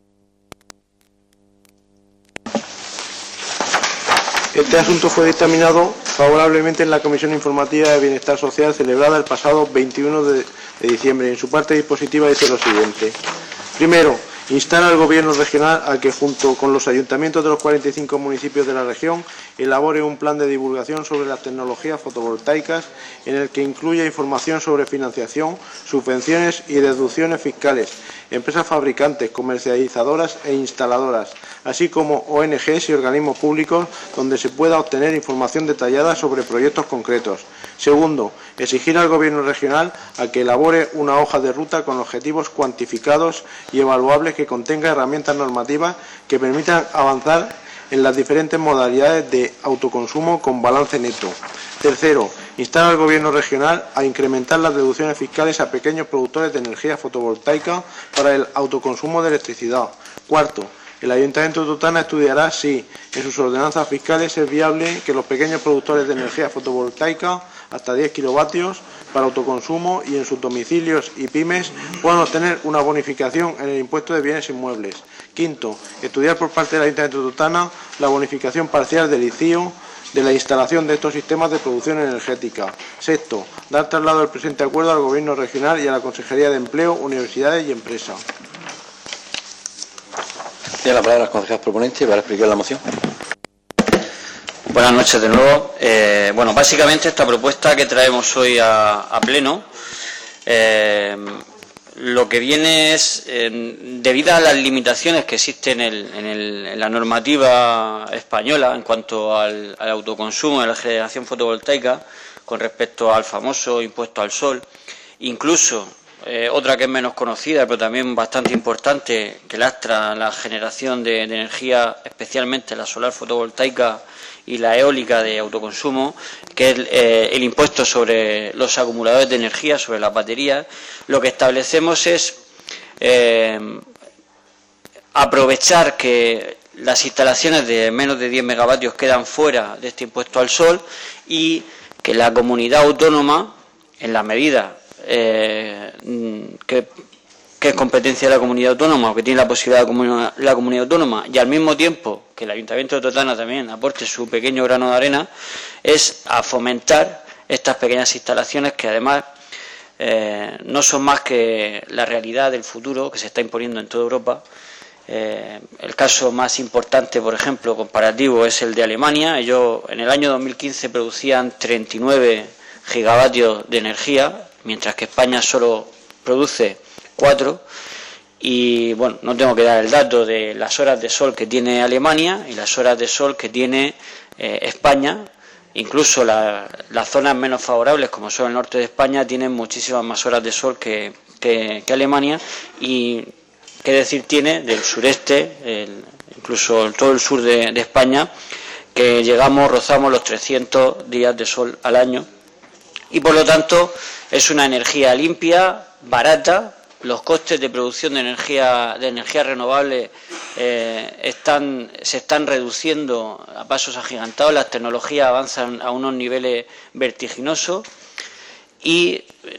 Este asunto fue dictaminado favorablemente en la Comisión Informativa de Bienestar Social celebrada el pasado 21 de diciembre. En su parte dispositiva dice lo siguiente. Primero, instar al Gobierno regional a que, junto con los ayuntamientos de los 45 municipios de la región, elabore un plan de divulgación sobre las tecnologías fotovoltaicas en el que incluya información sobre financiación, subvenciones y deducciones fiscales, empresas fabricantes, comercializadoras e instaladoras, así como ONGs y organismos públicos donde se pueda obtener información detallada sobre proyectos concretos. Segundo, exigir al Gobierno regional a que elabore una hoja de ruta con objetivos cuantificados y evaluables que contenga herramientas normativas que permitan avanzar en las diferentes modalidades de autoconsumo con balance neto. Tercero, instar al Gobierno regional a incrementar las deducciones fiscales a pequeños productores de energía fotovoltaica para el autoconsumo de electricidad. Cuarto, el Ayuntamiento de Totana estudiará si en sus ordenanzas fiscales es viable que los pequeños productores de energía fotovoltaica hasta 10 kilovatios para autoconsumo y en sus domicilios y pymes puedan obtener una bonificación en el impuesto de bienes inmuebles. Quinto, estudiar por parte del Ayuntamiento de Totana la bonificación parcial del ICIO de la instalación de estos sistemas de producción energética. Sexto, dar traslado del presente acuerdo al Gobierno regional y a la Consejería de Empleo, Universidades y Empresas.
Tiene la palabra el concejal proponente para explicar la moción.
Buenas noches de nuevo. Bueno, básicamente esta propuesta que traemos hoy a pleno, lo que viene es, debido a las limitaciones que existen en la normativa española en cuanto al autoconsumo de la generación fotovoltaica, con respecto al famoso impuesto al sol, incluso otra que es menos conocida, pero también bastante importante, que lastra la generación de energía, especialmente la solar fotovoltaica y la eólica de autoconsumo, que es el impuesto sobre los acumuladores de energía, sobre las baterías. Lo que establecemos es aprovechar que las instalaciones de menos de 10 megavatios quedan fuera de este impuesto al sol y que la comunidad autónoma, en la medida que es competencia de la comunidad autónoma o que tiene la posibilidad de la comunidad autónoma, y al mismo tiempo que el Ayuntamiento de Totana también aporte su pequeño grano de arena, es a fomentar estas pequeñas instalaciones que además no son más que la realidad del futuro que se está imponiendo en toda Europa. El caso más importante, por ejemplo, comparativo, es el de Alemania. Ellos en el año 2015 producían 39 gigavatios de energía, mientras que España solo produce 4, y bueno, no tengo que dar el dato de las horas de sol que tiene Alemania y las horas de sol que tiene España. Incluso las zonas menos favorables, como son el norte de España, tienen muchísimas más horas de sol que Alemania, y qué decir tiene del sureste, incluso todo el sur de España, que rozamos los 300 días de sol al año, y por lo tanto es una energía limpia, barata. Los costes de producción de energía renovable se están reduciendo a pasos agigantados, las tecnologías avanzan a unos niveles vertiginosos y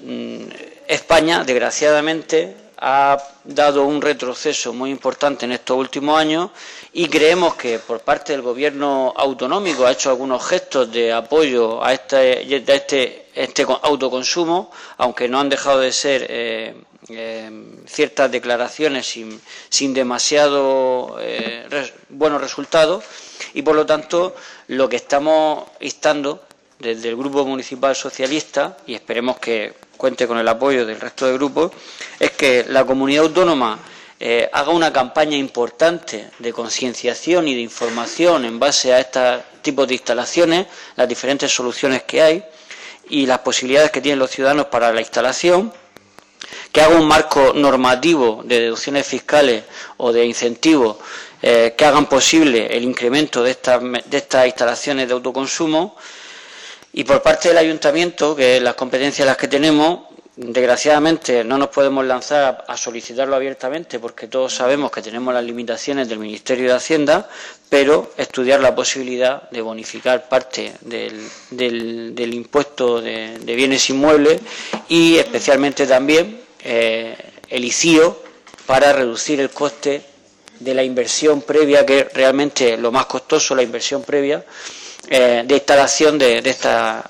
España, desgraciadamente, ha dado un retroceso muy importante en estos últimos años, y creemos que por parte del Gobierno autonómico ha hecho algunos gestos de apoyo a este autoconsumo, aunque no han dejado de ser ciertas declaraciones sin demasiado buenos resultados, y por lo tanto lo que estamos instando desde el Grupo Municipal Socialista, y esperemos que cuente con el apoyo del resto de grupos, es que la comunidad autónoma haga una campaña importante de concienciación y de información en base a estos tipos de instalaciones, las diferentes soluciones que hay y las posibilidades que tienen los ciudadanos para la instalación, que haga un marco normativo de deducciones fiscales o de incentivos que hagan posible el incremento de estas instalaciones de autoconsumo, y por parte del Ayuntamiento, que es las competencias las que tenemos, Desgraciadamente no nos podemos lanzar a solicitarlo abiertamente porque todos sabemos que tenemos las limitaciones del Ministerio de Hacienda, pero estudiar la posibilidad de bonificar parte del impuesto de bienes inmuebles y especialmente también el ICIO para reducir el coste de la inversión previa, que es realmente lo más costoso, la inversión previa de instalación de estas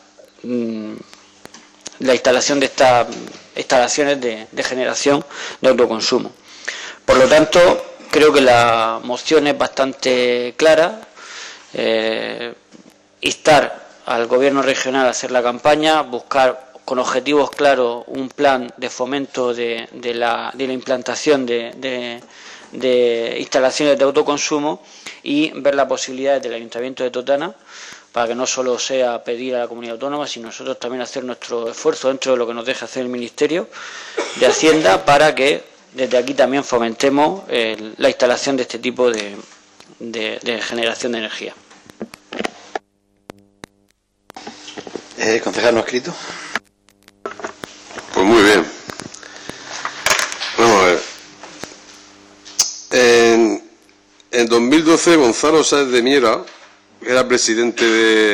instalaciones de generación de autoconsumo. Por lo tanto, creo que la moción es bastante clara, instar al Gobierno regional a hacer la campaña, buscar con objetivos claros un plan de fomento de la implantación de instalaciones de autoconsumo y ver las posibilidades del Ayuntamiento de Totana para que no solo sea pedir a la comunidad autónoma, sino nosotros también hacer nuestro esfuerzo dentro de lo que nos deja hacer el Ministerio de Hacienda para que desde aquí también fomentemos la instalación de este tipo de generación de energía.
Concejal no escrito.
Pues muy bien. Vamos a ver. En 2012, Gonzalo Sáez de Miera, que era presidente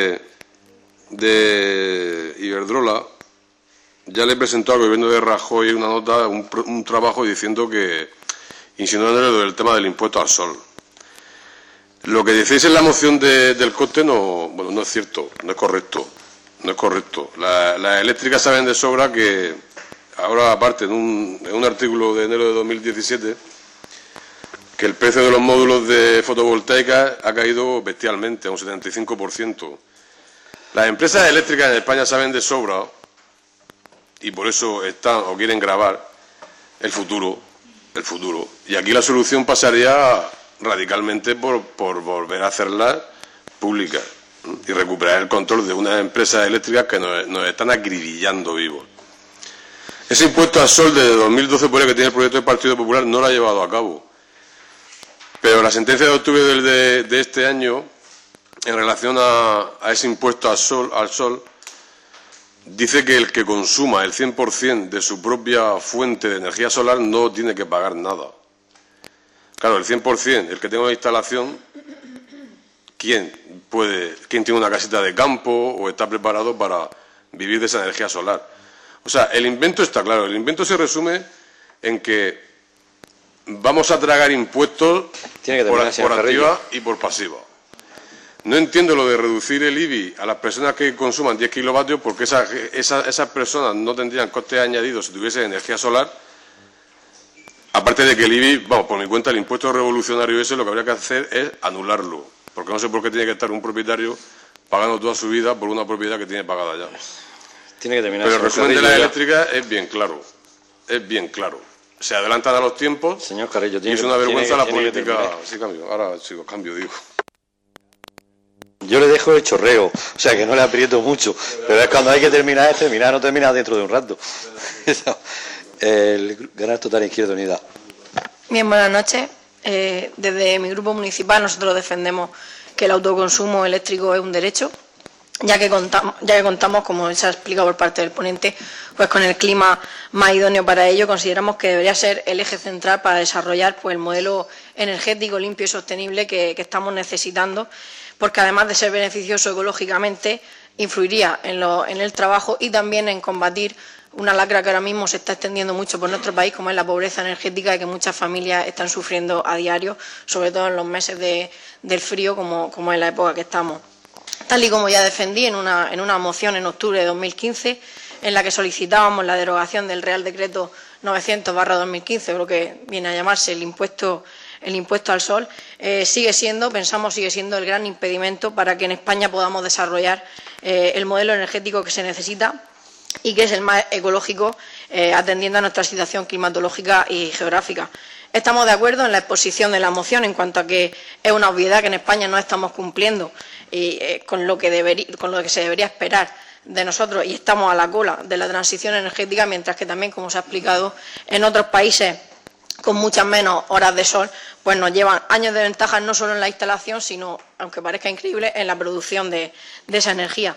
de Iberdrola, ya le presentó al gobierno de Rajoy una nota, un trabajo diciendo insinuándole el tema del impuesto al sol. Lo que decís en la moción del coste no es cierto, no es correcto. No es correcto. Las eléctricas saben de sobra que ahora, aparte, en un artículo de enero de 2017, que el precio de los módulos de fotovoltaica ha caído bestialmente, a un 75%. Las empresas eléctricas en España saben de sobra, y por eso están o quieren grabar el futuro. Y aquí la solución pasaría radicalmente por volver a hacerlas públicas y recuperar el control de unas empresas eléctricas que nos están acribillando vivos. Ese impuesto al sol desde 2012, por el que tiene el proyecto del Partido Popular, no lo ha llevado a cabo. Pero la sentencia de octubre de este año, en relación a ese impuesto al sol, dice que el que consuma el 100% de su propia fuente de energía solar no tiene que pagar nada. Claro, el 100%, el que tenga una instalación, ¿quién tiene una casita de campo o está preparado para vivir de esa energía solar? O sea, el invento está claro. El invento se resume en que vamos a tragar impuestos por activa y por pasiva. No entiendo lo de reducir el IBI a las personas que consuman 10 kilovatios porque esas personas no tendrían costes añadidos si tuviesen energía solar. Aparte de que el IBI, por mi cuenta, el impuesto revolucionario ese lo que habría que hacer es anularlo. Porque no sé por qué tiene que estar un propietario pagando toda su vida por una propiedad que tiene pagada ya.
Tiene que terminar.
Pero el resumen de la eléctrica es bien claro. Es bien claro. Se adelantan a los tiempos.
Señor Carrillo,
y es una vergüenza la política. Sí, cambio. Ahora sigo, cambio, digo.
Yo le dejo el chorreo, o sea que no le aprieto mucho, pero es cuando hay que terminar, no termina dentro de un rato. El Gran Total Izquierda Unida.
Bien, buenas noches. Desde mi grupo municipal nosotros defendemos que el autoconsumo eléctrico es un derecho, ya que contamos, como se ha explicado por parte del ponente, pues con el clima más idóneo para ello. Consideramos que debería ser el eje central para desarrollar pues el modelo energético limpio y sostenible que estamos necesitando, porque además de ser beneficioso ecológicamente, influiría en el trabajo y también en combatir una lacra que ahora mismo se está extendiendo mucho por nuestro país, como es la pobreza energética, y que muchas familias están sufriendo a diario, sobre todo en los meses del frío, como es la época que estamos. Tal y como ya defendí en una moción en octubre de 2015, en la que solicitábamos la derogación del Real Decreto 900/2015, lo que viene a llamarse el impuesto al sol, sigue siendo el gran impedimento para que en España podamos desarrollar el modelo energético que se necesita y que es el más ecológico, atendiendo a nuestra situación climatológica y geográfica. Estamos de acuerdo en la exposición de la moción en cuanto a que es una obviedad que en España no estamos cumpliendo con lo que se debería esperar de nosotros, y estamos a la cola de la transición energética, mientras que también, como se ha explicado, en otros países con muchas menos horas de sol, pues nos llevan años de ventaja no solo en la instalación, sino, aunque parezca increíble, en la producción de esa energía.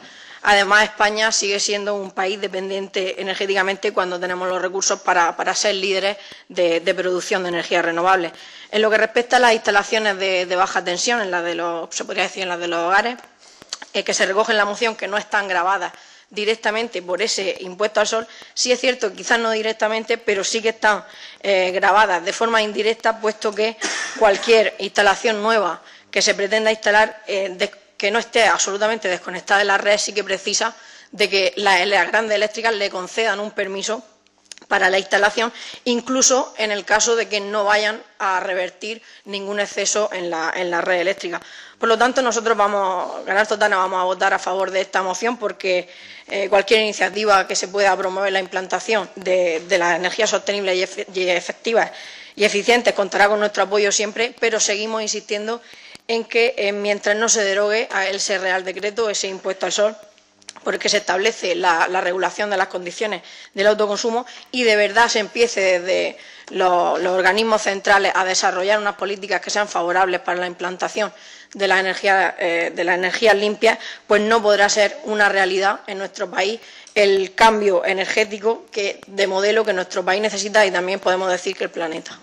Además, España sigue siendo un país dependiente energéticamente cuando tenemos los recursos para ser líderes de producción de energías renovables. En lo que respecta a las instalaciones de baja tensión, se podría decir en las de los hogares, que se recoge en la moción, que no están gravadas directamente por ese impuesto al sol, sí es cierto que quizás no directamente, pero sí que están gravadas de forma indirecta, puesto que cualquier instalación nueva que se pretenda instalar que no esté absolutamente desconectada de la red sí que precisa de que las grandes eléctricas le concedan un permiso para la instalación, incluso en el caso de que no vayan a revertir ningún exceso en la red eléctrica. Por lo tanto, nosotros Ganar Totana vamos a votar a favor de esta moción porque cualquier iniciativa que se pueda promover la implantación de las energías sostenibles y efectivas y eficientes contará con nuestro apoyo siempre, pero seguimos insistiendo en que mientras no se derogue ese Real Decreto, ese impuesto al sol, porque se establece la regulación de las condiciones del autoconsumo y de verdad se empiece desde los organismos centrales a desarrollar unas políticas que sean favorables para la implantación de las energías limpias, pues no podrá ser una realidad en nuestro país el cambio energético de modelo que nuestro país necesita y también podemos decir que el planeta.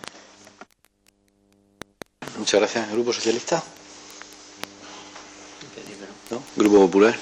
Muchas gracias. ¿Grupo Socialista? ¿No? ¿Grupo Popular?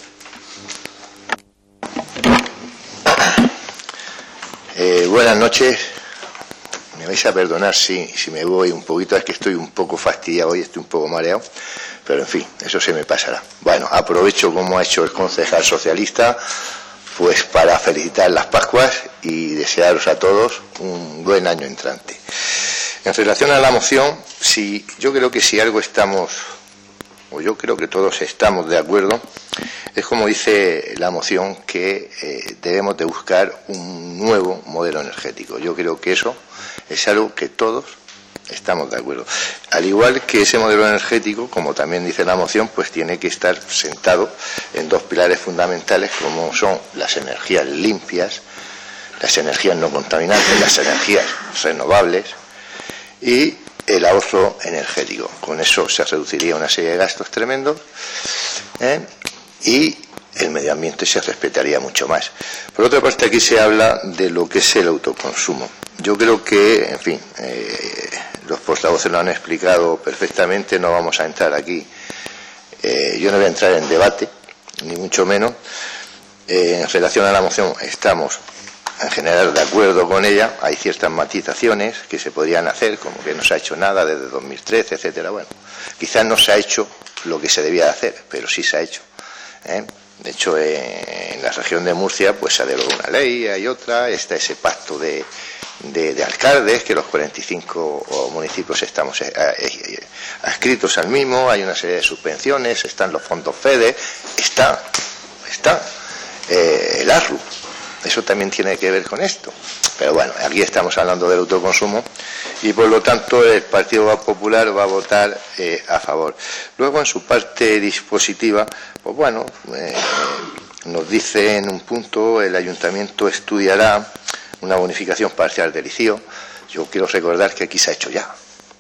Buenas noches. Me vais a perdonar si me voy un poquito, es que estoy un poco fastidiado hoy, estoy un poco mareado, pero en fin, eso se me pasará. Bueno, aprovecho, como ha hecho el concejal socialista, pues para felicitar las Pascuas y desearos a todos un buen año entrante. En relación a la moción, yo creo que si algo estamos, o yo creo que todos estamos de acuerdo, es como dice la moción que debemos de buscar un nuevo modelo energético. Yo creo que eso es algo que todos estamos de acuerdo. Al igual que ese modelo energético, como también dice la moción, pues tiene que estar sentado en dos pilares fundamentales como son las energías limpias, las energías no contaminantes, las energías renovables y el ahorro energético. Con eso se reduciría una serie de gastos tremendos y el medio ambiente se respetaría mucho más. Por otra parte, aquí se habla de lo que es el autoconsumo. Yo creo que, en fin, los portavoces lo han explicado perfectamente, no vamos a entrar aquí. Yo no voy a entrar en debate, ni mucho menos. En relación a la moción estamos en general de acuerdo con ella. Hay ciertas matizaciones que se podrían hacer, como que no se ha hecho nada desde 2013, etcétera. Bueno, quizás no se ha hecho lo que se debía de hacer, pero sí se ha hecho. De hecho, en la región de Murcia pues se derogó una ley, hay otra, está ese pacto de alcaldes, que los 45 municipios estamos adscritos al mismo, hay una serie de subvenciones, están los fondos FEDE, está el ARRU. Eso también tiene que ver con esto. Pero bueno, aquí estamos hablando del autoconsumo y por lo tanto el Partido Popular va a votar a favor. Luego, en su parte dispositiva, pues bueno, nos dice en un punto: el Ayuntamiento estudiará una bonificación parcial del ICIO. Yo quiero recordar que aquí se ha hecho ya.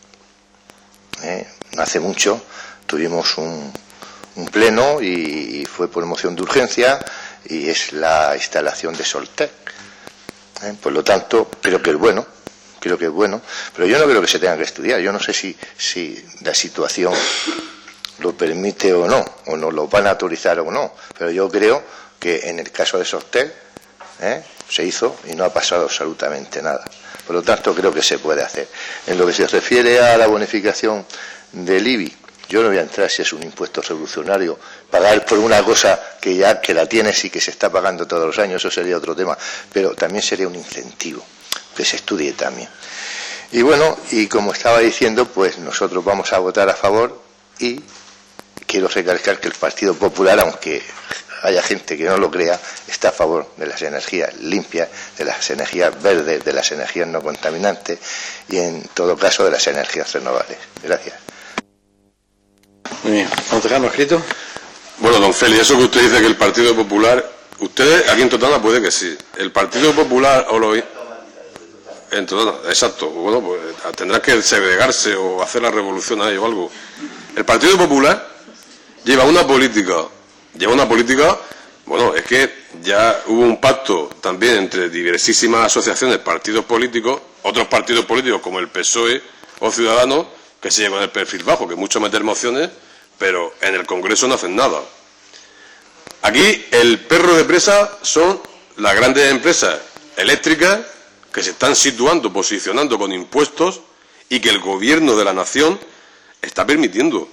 No hace mucho tuvimos un pleno y fue por moción de urgencia, y es la instalación de Soltec. Por lo tanto, creo que es bueno, pero yo no creo que se tenga que estudiar. Yo no sé si la situación lo permite o nos lo van a autorizar o no, pero yo creo que en el caso de Soltec se hizo y no ha pasado absolutamente nada. Por lo tanto, creo que se puede hacer. En lo que se refiere a la bonificación del IBI, yo no voy a entrar si es un impuesto revolucionario. Pagar por una cosa que la tienes y que se está pagando todos los años, eso sería otro tema, pero también sería un incentivo que se estudie también. Y bueno, y como estaba diciendo, pues nosotros vamos a votar a favor, y quiero recalcar que el Partido Popular, aunque haya gente que no lo crea, está a favor de las energías limpias, de las energías verdes, de las energías no contaminantes y en todo caso de las energías renovables. Gracias.
Muy bien. ¿Concejal no escrito?
Bueno, don Félix, eso que usted dice que el Partido Popular, ustedes aquí en Totana puede que sí. El Partido Popular o lo... En Totana, exacto. Bueno, pues tendrán que segregarse o hacer la revolución ahí o algo. El Partido Popular lleva una política Bueno, es que ya hubo un pacto también entre diversísimas asociaciones, partidos políticos, otros partidos políticos como el PSOE o Ciudadanos, que se llevan el perfil bajo, que mucho meter mociones, pero en el Congreso no hacen nada. Aquí el perro de presa son las grandes empresas eléctricas que se están situando, posicionando con impuestos y que el Gobierno de la Nación está permitiendo.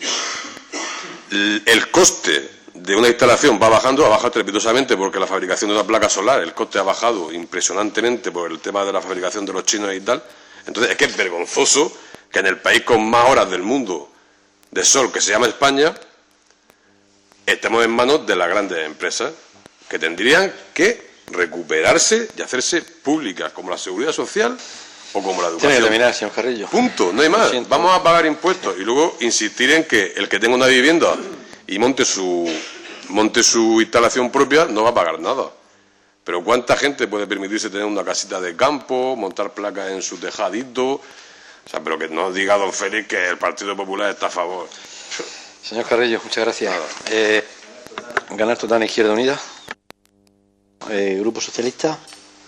El coste de una instalación va bajando, ha bajado estrepitosamente porque la fabricación de una placa solar, el coste ha bajado impresionantemente por el tema de la fabricación de los chinos y tal. Entonces es que es vergonzoso que en el país con más horas del mundo de sol, que se llama España, estemos en manos de las grandes empresas que tendrían que recuperarse y hacerse públicas, como la seguridad social o como la educación.
Tiene que terminar, señor Carrillo.
Punto, no hay más. Vamos a pagar impuestos y luego insistir en que el que tenga una vivienda y monte su instalación propia no va a pagar nada. Pero ¿cuánta gente puede permitirse tener una casita de campo, montar placas en su tejadito? O sea, pero que no diga don Félix que el Partido Popular está a favor.
Señor Carrillo, muchas gracias. Ganar Total, Izquierda Unida. Grupo Socialista.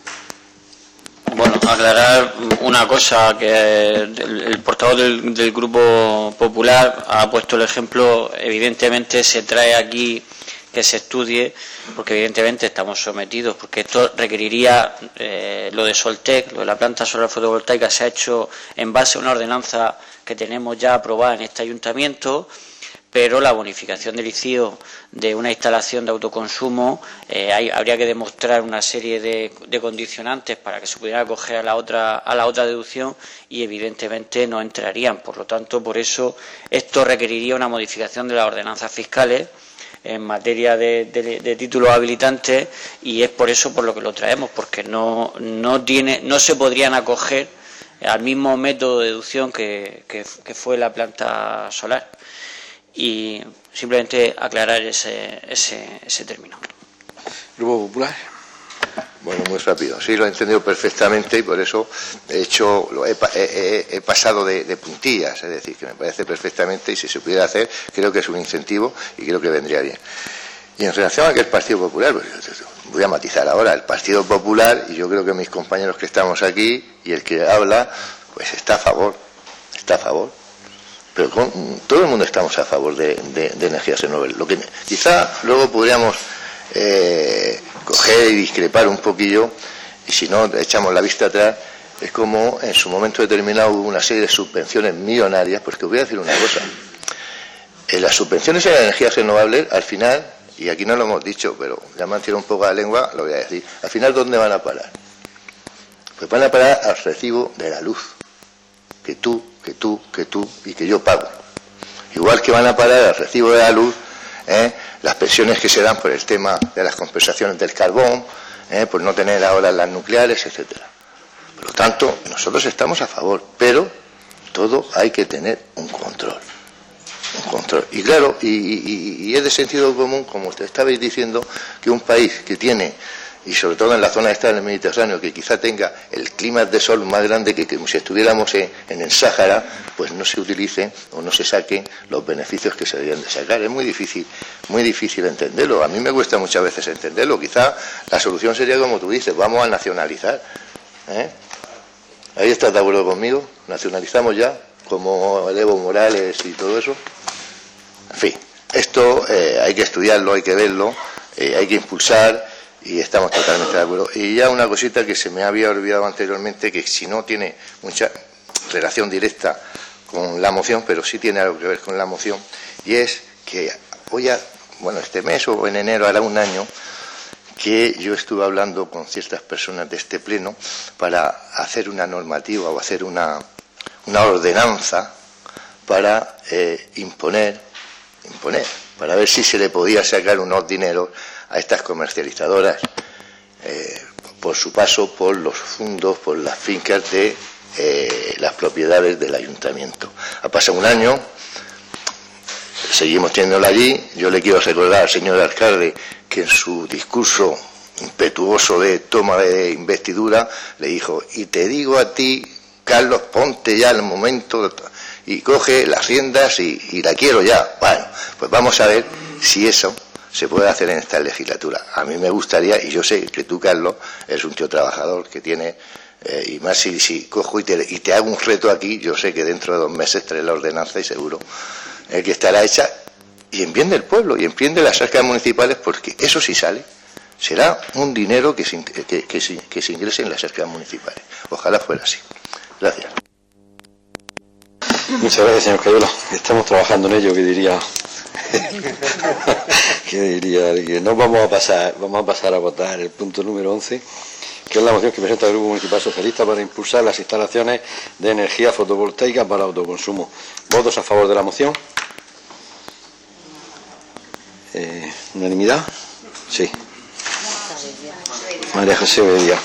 Bueno, aclarar una cosa, que el portavoz del Grupo Popular ha puesto el ejemplo. Evidentemente se trae aquí que se estudie, porque evidentemente estamos sometidos, porque esto requeriría lo de Soltec, lo de la planta solar fotovoltaica, se ha hecho en base a una ordenanza que tenemos ya aprobada en este ayuntamiento, pero la bonificación del ICIO de una instalación de autoconsumo, habría que demostrar una serie de condicionantes para que se pudiera acoger a la otra deducción y evidentemente no entrarían. Por lo tanto, por eso esto requeriría una modificación de las ordenanzas fiscales en materia de títulos habilitantes, y es por eso por lo que lo traemos, porque no se podrían acoger al mismo método de deducción que fue la planta solar. Y simplemente aclarar ese término.
Grupo Popular.
Bueno, muy rápido. Sí, lo he entendido perfectamente y por eso he pasado de puntillas. Es decir, que me parece perfectamente y si se pudiera hacer, creo que es un incentivo y creo que vendría bien. Y en relación a que el Partido Popular, pues, voy a matizar ahora, el Partido Popular, y yo creo que mis compañeros que estamos aquí y el que habla, pues está a favor. Pero todo el mundo estamos a favor de energías renovables. Lo que quizá luego podríamos coger y discrepar un poquillo, y si no echamos la vista atrás, es como en su momento determinado hubo una serie de subvenciones millonarias. Porque os voy a decir una cosa, las subvenciones en las energías renovables al final, y aquí no lo hemos dicho, pero ya me han tirado un poco la lengua, lo voy a decir, al final ¿dónde van a parar? Pues van a parar al recibo de la luz, que tú y que yo pago. Igual que van a parar al recibo de la luz las pensiones que se dan por el tema de las compensaciones del carbón, por no tener ahora las nucleares, etcétera. Por lo tanto, nosotros estamos a favor, pero todo hay que tener un control. Y claro, y es de sentido común, como usted estabais diciendo, que un país que tiene, y sobre todo en la zona esta del Mediterráneo, que quizá tenga el clima de sol más grande que si estuviéramos en el Sáhara, pues no se utilicen o no se saquen los beneficios que se deberían de sacar. Es muy difícil entenderlo. A mí me cuesta muchas veces entenderlo. Quizá la solución sería como tú dices, vamos a nacionalizar. ¿Ahí estás de acuerdo conmigo? ¿Nacionalizamos ya? Como el Evo Morales y todo eso. En fin, esto hay que estudiarlo, hay que verlo, hay que impulsar. Y estamos totalmente de acuerdo. Y ya una cosita que se me había olvidado anteriormente, que si no tiene mucha relación directa con la moción, pero sí tiene algo que ver con la moción, y es que este mes o en enero hará un año que yo estuve hablando con ciertas personas de este pleno para hacer una normativa o hacer una ordenanza para imponer, para ver si se le podía sacar unos dineros a estas comercializadoras por su paso por los fundos, por las fincas de las propiedades del ayuntamiento. Ha pasado un año, seguimos teniéndola allí. Yo le quiero recordar al señor alcalde que en su discurso impetuoso de toma de investidura le dijo: y te digo a ti, Carlos, ponte ya el momento y coge las riendas y la quiero ya. Bueno, pues vamos a ver si eso se puede hacer en esta legislatura. A mí me gustaría, y yo sé que tú, Carlos, eres un tío trabajador que tiene, y más si cojo y te hago un reto aquí, yo sé que dentro de 2 meses trae la ordenanza y seguro que estará hecha y en bien del pueblo y en bien de las arcas municipales, porque eso sí sale. Será un dinero que se ingrese en las arcas municipales. Ojalá fuera así. Gracias.
Muchas gracias, señor Cayola. Estamos trabajando en ello, que diría que no vamos a pasar a votar el punto número 11, que es la moción que presenta el Grupo Municipal Socialista para impulsar las instalaciones de energía fotovoltaica para autoconsumo. ¿Votos a favor de la moción? ¿Unanimidad? Sí. María José Bedía.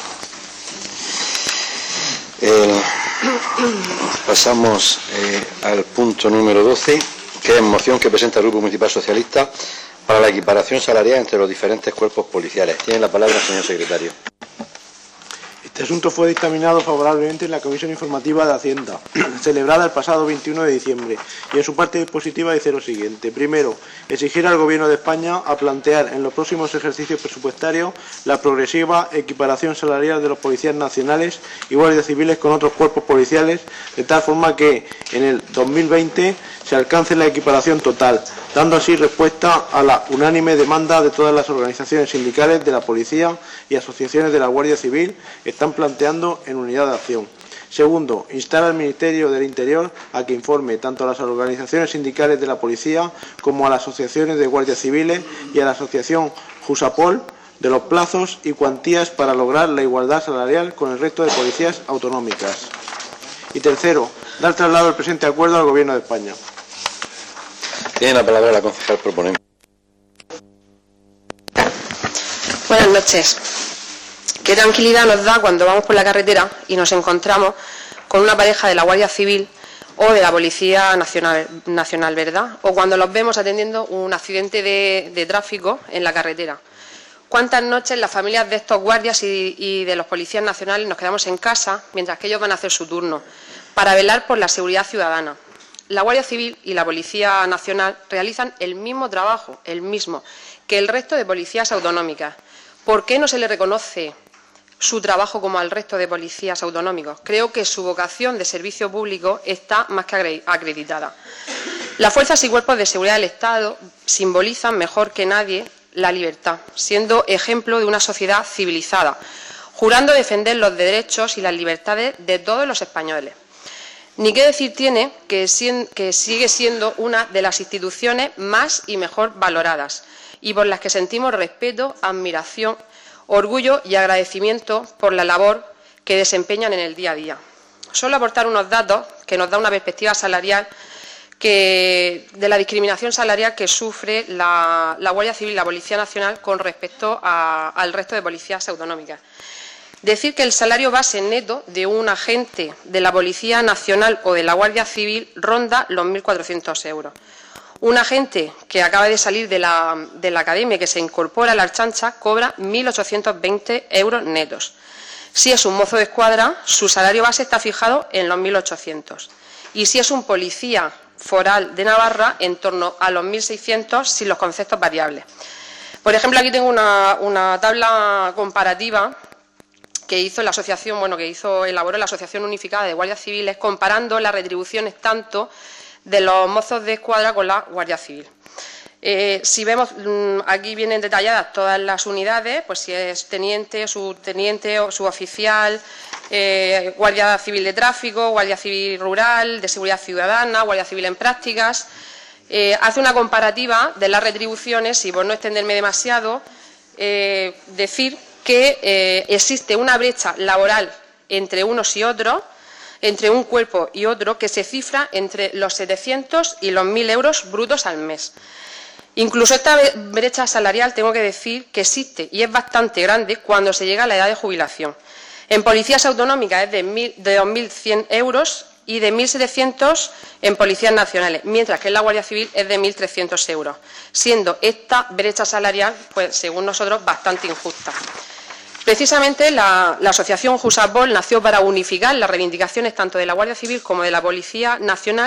Pasamos al punto número 12, que es moción que presenta el Grupo Municipal Socialista para la equiparación salarial entre los diferentes cuerpos policiales. Tiene la palabra el señor secretario.
Este asunto fue dictaminado favorablemente en la Comisión Informativa de Hacienda, celebrada el pasado 21 de diciembre, y en su parte dispositiva dice lo siguiente. Primero, exigir al Gobierno de España a plantear en los próximos ejercicios presupuestarios la progresiva equiparación salarial de los policías nacionales y guardias civiles con otros cuerpos policiales, de tal forma que en el 2020 se alcance la equiparación total, dando así respuesta a la unánime demanda de todas las organizaciones sindicales de la policía y asociaciones de la Guardia Civil que están planteando en unidad de acción. Segundo, instar al Ministerio del Interior a que informe tanto a las organizaciones sindicales de la policía como a las asociaciones de guardias civiles y a la asociación Jusapol de los plazos y cuantías para lograr la igualdad salarial con el resto de policías autonómicas. Y tercero, dar traslado del presente acuerdo al Gobierno de España.
Tiene la palabra la concejal proponente.
Buenas noches. Qué tranquilidad nos da cuando vamos por la carretera y nos encontramos con una pareja de la Guardia Civil o de la Policía Nacional, ¿verdad? O cuando los vemos atendiendo un accidente de tráfico en la carretera. ¿Cuántas noches las familias de estos guardias y de los policías nacionales nos quedamos en casa mientras que ellos van a hacer su turno para velar por la seguridad ciudadana? La Guardia Civil y la Policía Nacional realizan el mismo trabajo, el mismo, que el resto de policías autonómicas. ¿Por qué no se le reconoce su trabajo como al resto de policías autonómicos? Creo que su vocación de servicio público está más que acreditada. Las fuerzas y cuerpos de seguridad del Estado simbolizan mejor que nadie la libertad, siendo ejemplo de una sociedad civilizada, jurando defender los derechos y las libertades de todos los españoles. Ni qué decir tiene que sigue siendo una de las instituciones más y mejor valoradas y por las que sentimos respeto, admiración, orgullo y agradecimiento por la labor que desempeñan en el día a día. Solo aportar unos datos que nos da una perspectiva salarial de la discriminación salarial que sufre la Guardia Civil y la Policía Nacional con respecto al resto de policías autonómicas. Decir que el salario base neto de un agente de la Policía Nacional o de la Guardia Civil ronda los 1.400 euros. Un agente que acaba de salir de la academia y que se incorpora a la Ertzaintza cobra 1.820 euros netos. Si es un mozo de escuadra, su salario base está fijado en los 1.800. Y si es un policía foral de Navarra, en torno a los 1.600 sin los conceptos variables. Por ejemplo, aquí tengo una tabla comparativa que hizo la asociación, elaboró la Asociación Unificada de Guardias Civiles, comparando las retribuciones tanto de los mozos de escuadra con la Guardia Civil. Si vemos, aquí vienen detalladas todas las unidades, pues si es teniente, subteniente o suboficial, Guardia Civil de Tráfico, Guardia Civil Rural, de Seguridad Ciudadana, Guardia Civil en Prácticas. Hace una comparativa de las retribuciones y, por no extenderme demasiado, decir que existe una brecha laboral entre unos y otros, entre un cuerpo y otro, que se cifra entre los 700 y los 1.000 euros brutos al mes. Incluso esta brecha salarial tengo que decir que existe y es bastante grande cuando se llega a la edad de jubilación. En policías autonómicas es de 2.100 euros y de 1.700 en policías nacionales, mientras que en la Guardia Civil es de 1.300 euros, siendo esta brecha salarial, pues según nosotros, bastante injusta. Precisamente la asociación Jusapol nació para unificar las reivindicaciones tanto de la Guardia Civil como de la Policía Nacional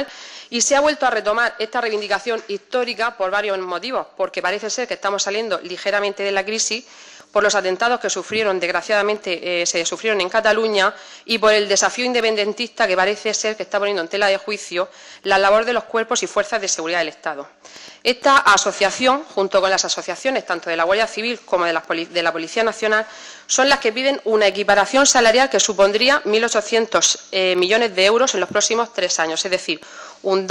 Y se ha vuelto a retomar esta reivindicación histórica por varios motivos, porque parece ser que estamos saliendo ligeramente de la crisis por los atentados que sufrieron, desgraciadamente, se sufrieron en Cataluña y por el desafío independentista que parece ser que está poniendo en tela de juicio la labor de los cuerpos y fuerzas de seguridad del Estado. Esta asociación, junto con las asociaciones tanto de la Guardia Civil como de la Policía Nacional, son las que piden una equiparación salarial que supondría 1.800 millones de euros en los próximos 3 años, es decir, un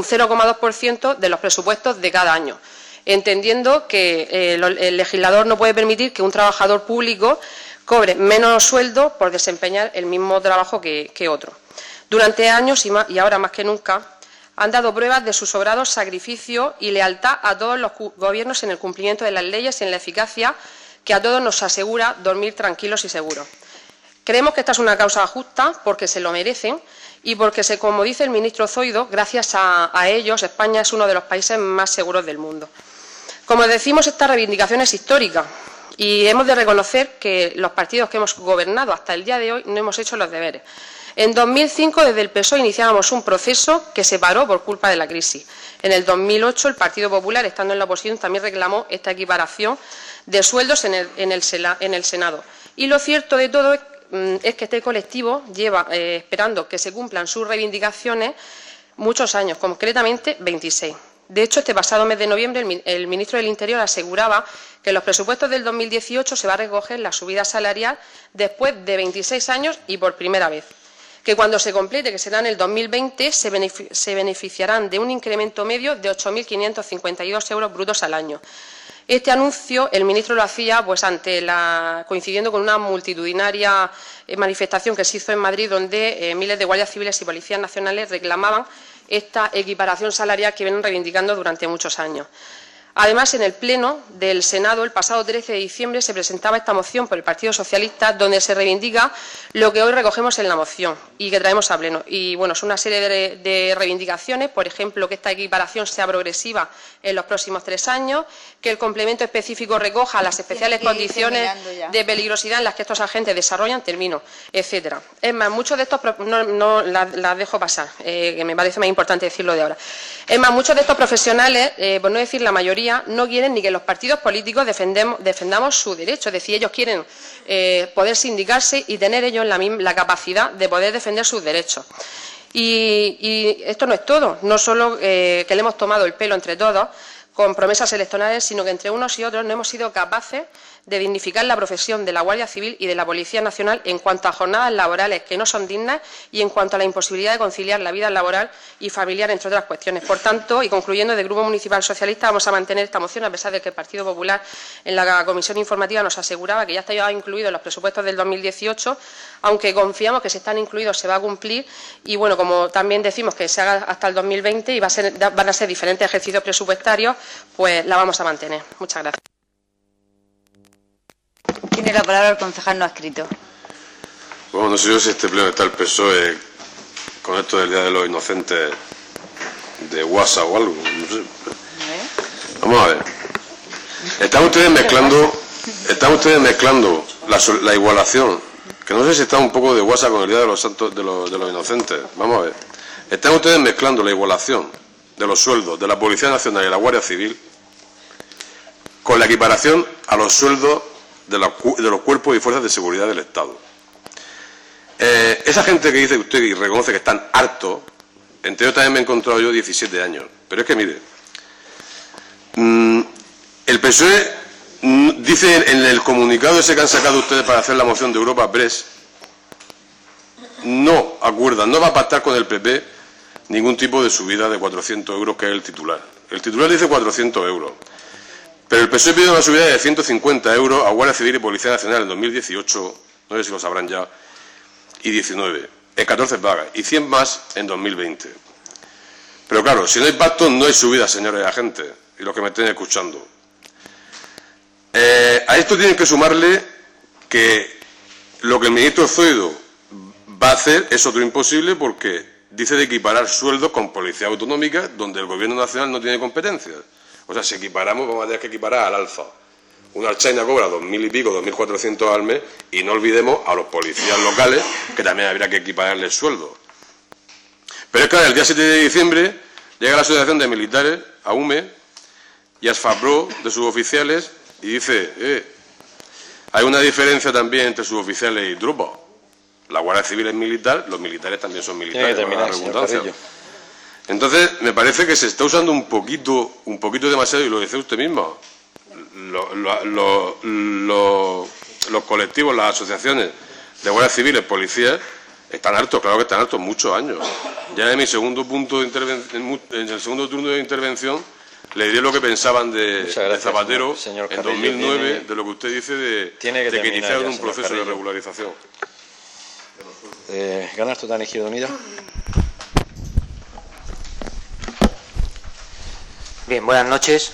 0,2% de los presupuestos de cada año, entendiendo que el legislador no puede permitir que un trabajador público cobre menos sueldo por desempeñar el mismo trabajo que otro. Durante años y ahora más que nunca han dado pruebas de su sobrado sacrificio y lealtad a todos los gobiernos en el cumplimiento de las leyes y en la eficacia que a todos nos asegura dormir tranquilos y seguros. Creemos que esta es una causa justa porque se lo merecen y porque, como dice el ministro Zoido, gracias a ellos España es uno de los países más seguros del mundo. Como decimos, esta reivindicación es histórica y hemos de reconocer que los partidos que hemos gobernado hasta el día de hoy no hemos hecho los deberes. En 2005, desde el PSOE, iniciábamos un proceso que se paró por culpa de la crisis. En el 2008, el Partido Popular, estando en la oposición, también reclamó esta equiparación de sueldos en el Senado. Y lo cierto de todo es que este colectivo lleva esperando que se cumplan sus reivindicaciones muchos años, concretamente 26. De hecho, este pasado mes de noviembre, el ministro del Interior aseguraba que en los presupuestos del 2018 se va a recoger la subida salarial después de 26 años y por primera vez. Que cuando se complete, que será en el 2020, se beneficiarán de un incremento medio de 8.552 euros brutos al año. Este anuncio el ministro lo hacía coincidiendo con una multitudinaria manifestación que se hizo en Madrid, donde miles de guardias civiles y policías nacionales reclamaban esta equiparación salarial que vienen reivindicando durante muchos años. Además, en el Pleno del Senado, el pasado 13 de diciembre, se presentaba esta moción por el Partido Socialista, donde se reivindica lo que hoy recogemos en la moción y que traemos a Pleno. Y, bueno, es una serie de reivindicaciones, por ejemplo, que esta equiparación sea progresiva en los próximos 3 años, que el complemento específico recoja las especiales condiciones de peligrosidad en las que estos agentes desarrollan, etcétera. Es más, muchos de estos... No las dejo pasar, que me parece más importante decirlo de ahora. Es más, muchos de estos profesionales, por no decir la mayoría, no quieren ni que los partidos políticos defendamos su derecho. Es decir, ellos quieren poder sindicarse y tener ellos la capacidad de poder defender sus derechos. Y esto no es todo. No solo que le hemos tomado el pelo entre todos con promesas electorales, sino que entre unos y otros no hemos sido capaces de dignificar la profesión de la Guardia Civil y de la Policía Nacional en cuanto a jornadas laborales que no son dignas y en cuanto a la imposibilidad de conciliar la vida laboral y familiar, entre otras cuestiones. Por tanto, y concluyendo, desde el Grupo Municipal Socialista vamos a mantener esta moción, a pesar de que el Partido Popular en la comisión informativa nos aseguraba que ya está incluido en los presupuestos del 2018, aunque confiamos que si están incluidos se va a cumplir y, bueno, como también decimos que se haga hasta el 2020 y van a ser diferentes ejercicios presupuestarios, pues la vamos a mantener. Muchas gracias.
Tiene la palabra el concejal no adscrito.
Bueno, no sé yo si este pleno está el PSOE con esto del Día de los Inocentes de WhatsApp o algo. No sé. Vamos a ver. Están ustedes mezclando la igualación, que no sé si está un poco de WhatsApp con el Día de los Santos de los Inocentes. Vamos a ver. Están ustedes mezclando la igualación de los sueldos de la Policía Nacional y la Guardia Civil con la equiparación a los sueldos de los cuerpos y fuerzas de seguridad del Estado. Esa gente que dice usted y reconoce que están hartos, entre ellos también me he encontrado yo 17 años. Pero es que, mire, el PSOE dice en el comunicado ese que han sacado ustedes para hacer la moción de Europa Press, no acuerdan, no va a pactar con el PP ningún tipo de subida de 400 euros, que es el titular. El titular dice 400 euros. Pero el PSOE pide una subida de 150 euros a Guardia Civil y Policía Nacional en 2018, no sé si lo sabrán ya, y 19, en 14 pagas, y 100 más en 2020. Pero claro, si no hay pacto, no hay subida, señores agentes, y los que me estén escuchando. A esto tienen que sumarle que lo que el ministro Zoido va a hacer es otro imposible, porque dice de equiparar sueldos con policía autonómica, donde el Gobierno Nacional no tiene competencias. O sea, si equiparamos, vamos a tener que equiparar al alza. Una archaina cobra 2.000 y pico, 2.400 al mes, y no olvidemos a los policías locales, que también habría que equipararles sueldos. Pero es que el día 7 de diciembre llega la Asociación de Militares, AUME, y ASFAPRO, de suboficiales, y dice, hay una diferencia también entre suboficiales y tropas. La Guardia Civil es militar, los militares también son militares,
Tiene que terminar,
la
señor
redundancia.
Carrillo.
Entonces, me parece que se está usando un poquito demasiado, y lo dice usted misma. Los colectivos, las asociaciones de guardias civiles, policías, están hartos, claro que están hartos, muchos años. Ya en mi segundo punto de intervención, en el segundo turno de intervención, le diré lo que pensaban de Zapatero
señor
en
Carrillo,
2009, de lo que usted dice de que iniciaron un proceso de regularización.
Ganar Total Izquierda Unida.
Bien, buenas noches.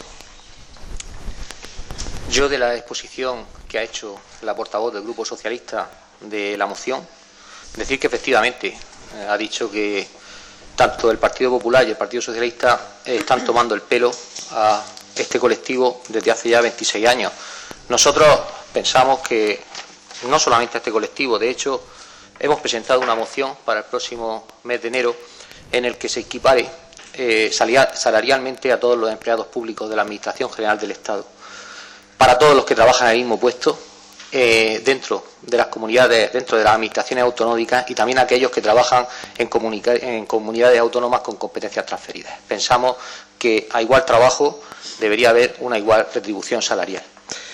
Yo, de la exposición que ha hecho la portavoz del Grupo Socialista de la moción, decir que efectivamente ha dicho que tanto el Partido Popular y el Partido Socialista están tomando el pelo a este colectivo desde hace ya 26 años. Nosotros pensamos que no solamente a este colectivo, de hecho, hemos presentado una moción para el próximo mes de enero en el que se equipare salarialmente a todos los empleados públicos de la Administración General del Estado, para todos los que trabajan en el mismo puesto dentro de las comunidades, dentro de las administraciones autonómicas, y también aquellos que trabajan en comunidades autónomas con competencias transferidas. Pensamos que a igual trabajo debería haber una igual retribución salarial.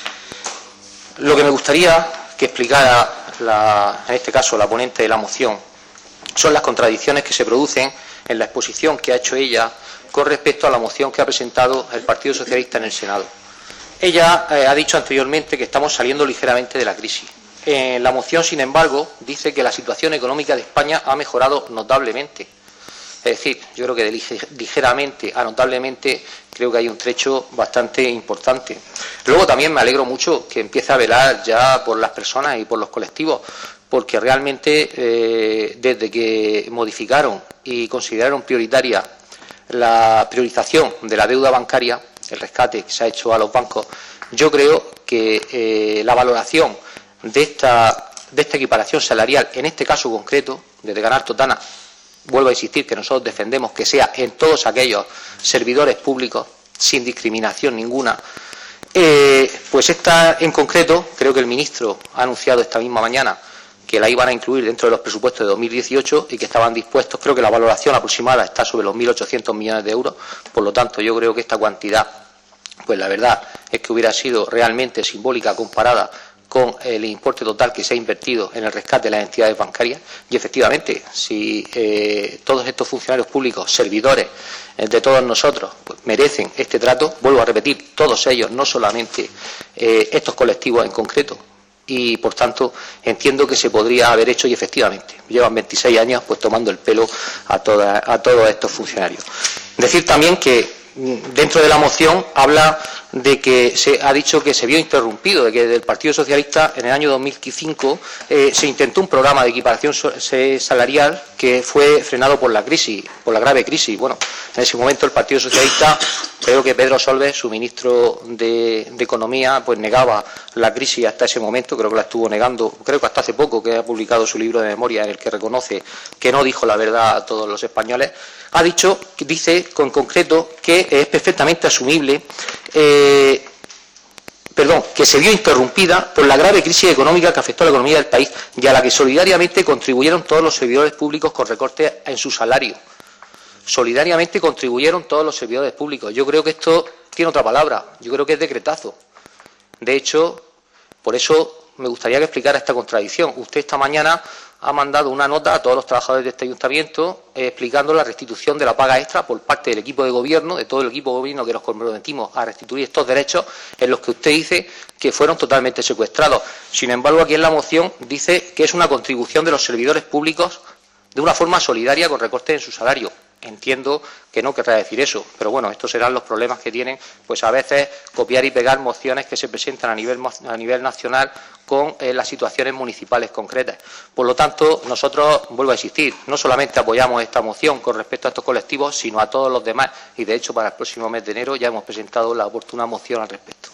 Lo que me gustaría que explicara en este caso la ponente de la moción son las contradicciones que se producen en la exposición que ha hecho ella con respecto a la moción que ha presentado el Partido Socialista en el Senado. Ella ha dicho anteriormente que estamos saliendo ligeramente de la crisis. En la moción, sin embargo, dice que la situación económica de España ha mejorado notablemente. Es decir, yo creo que de ligeramente a notablemente creo que hay un trecho bastante importante. Luego también me alegro mucho que empiece a velar ya por las personas y por los colectivos, porque realmente desde que modificaron y consideraron prioritaria la priorización de la deuda bancaria, el rescate que se ha hecho a los bancos, yo creo que la valoración de esta equiparación salarial, en este caso concreto, desde Ganar Totana, vuelvo a insistir que nosotros defendemos que sea en todos aquellos servidores públicos, sin discriminación ninguna, pues esta en concreto, creo que el ministro ha anunciado esta misma mañana que la iban a incluir dentro de los presupuestos de 2018 y que estaban dispuestos, creo que la valoración aproximada está sobre los 1.800 millones de euros, por lo tanto yo creo que esta cantidad, pues la verdad es que hubiera sido realmente simbólica comparada con el importe total que se ha invertido en el rescate de las entidades bancarias. Y efectivamente, si todos estos funcionarios públicos, servidores de todos nosotros, pues, merecen este trato, vuelvo a repetir, todos ellos, no solamente estos colectivos en concreto, y por tanto entiendo que se podría haber hecho, y efectivamente llevan 26 años pues tomando el pelo a todos estos funcionarios. Decir también que dentro de la moción habla de que se ha dicho que se vio interrumpido, de que desde el Partido Socialista en el año 2005 se intentó un programa de equiparación salarial que fue frenado por la crisis, por la grave crisis. Bueno, en ese momento el Partido Socialista, creo que Pedro Solbes, su ministro de Economía, pues negaba la crisis hasta ese momento, creo que la estuvo negando, creo que hasta hace poco, que ha publicado su libro de memoria en el que reconoce que no dijo la verdad a todos los españoles. Dice en concreto que es perfectamente asumible, que se vio interrumpida por la grave crisis económica que afectó a la economía del país y a la que solidariamente contribuyeron todos los servidores públicos con recortes en su salario. Solidariamente contribuyeron todos los servidores públicos. Yo creo que esto tiene otra palabra, yo creo que es decretazo. De hecho, por eso me gustaría que explicara esta contradicción. Usted esta mañana ha mandado una nota a todos los trabajadores de este ayuntamiento explicando la restitución de la paga extra por parte del equipo de gobierno, de todo el equipo de gobierno que nos comprometimos a restituir estos derechos en los que usted dice que fueron totalmente secuestrados. Sin embargo, aquí en la moción dice que es una contribución de los servidores públicos de una forma solidaria con recortes en su salario. Entiendo que no querrá decir eso, pero bueno, estos serán los problemas que tienen, pues a veces copiar y pegar mociones que se presentan a nivel nacional con las situaciones municipales concretas. Por lo tanto, nosotros, vuelvo a insistir, no solamente apoyamos esta moción con respecto a estos colectivos, sino a todos los demás, y de hecho para el próximo mes de enero ya hemos presentado la oportuna moción al respecto.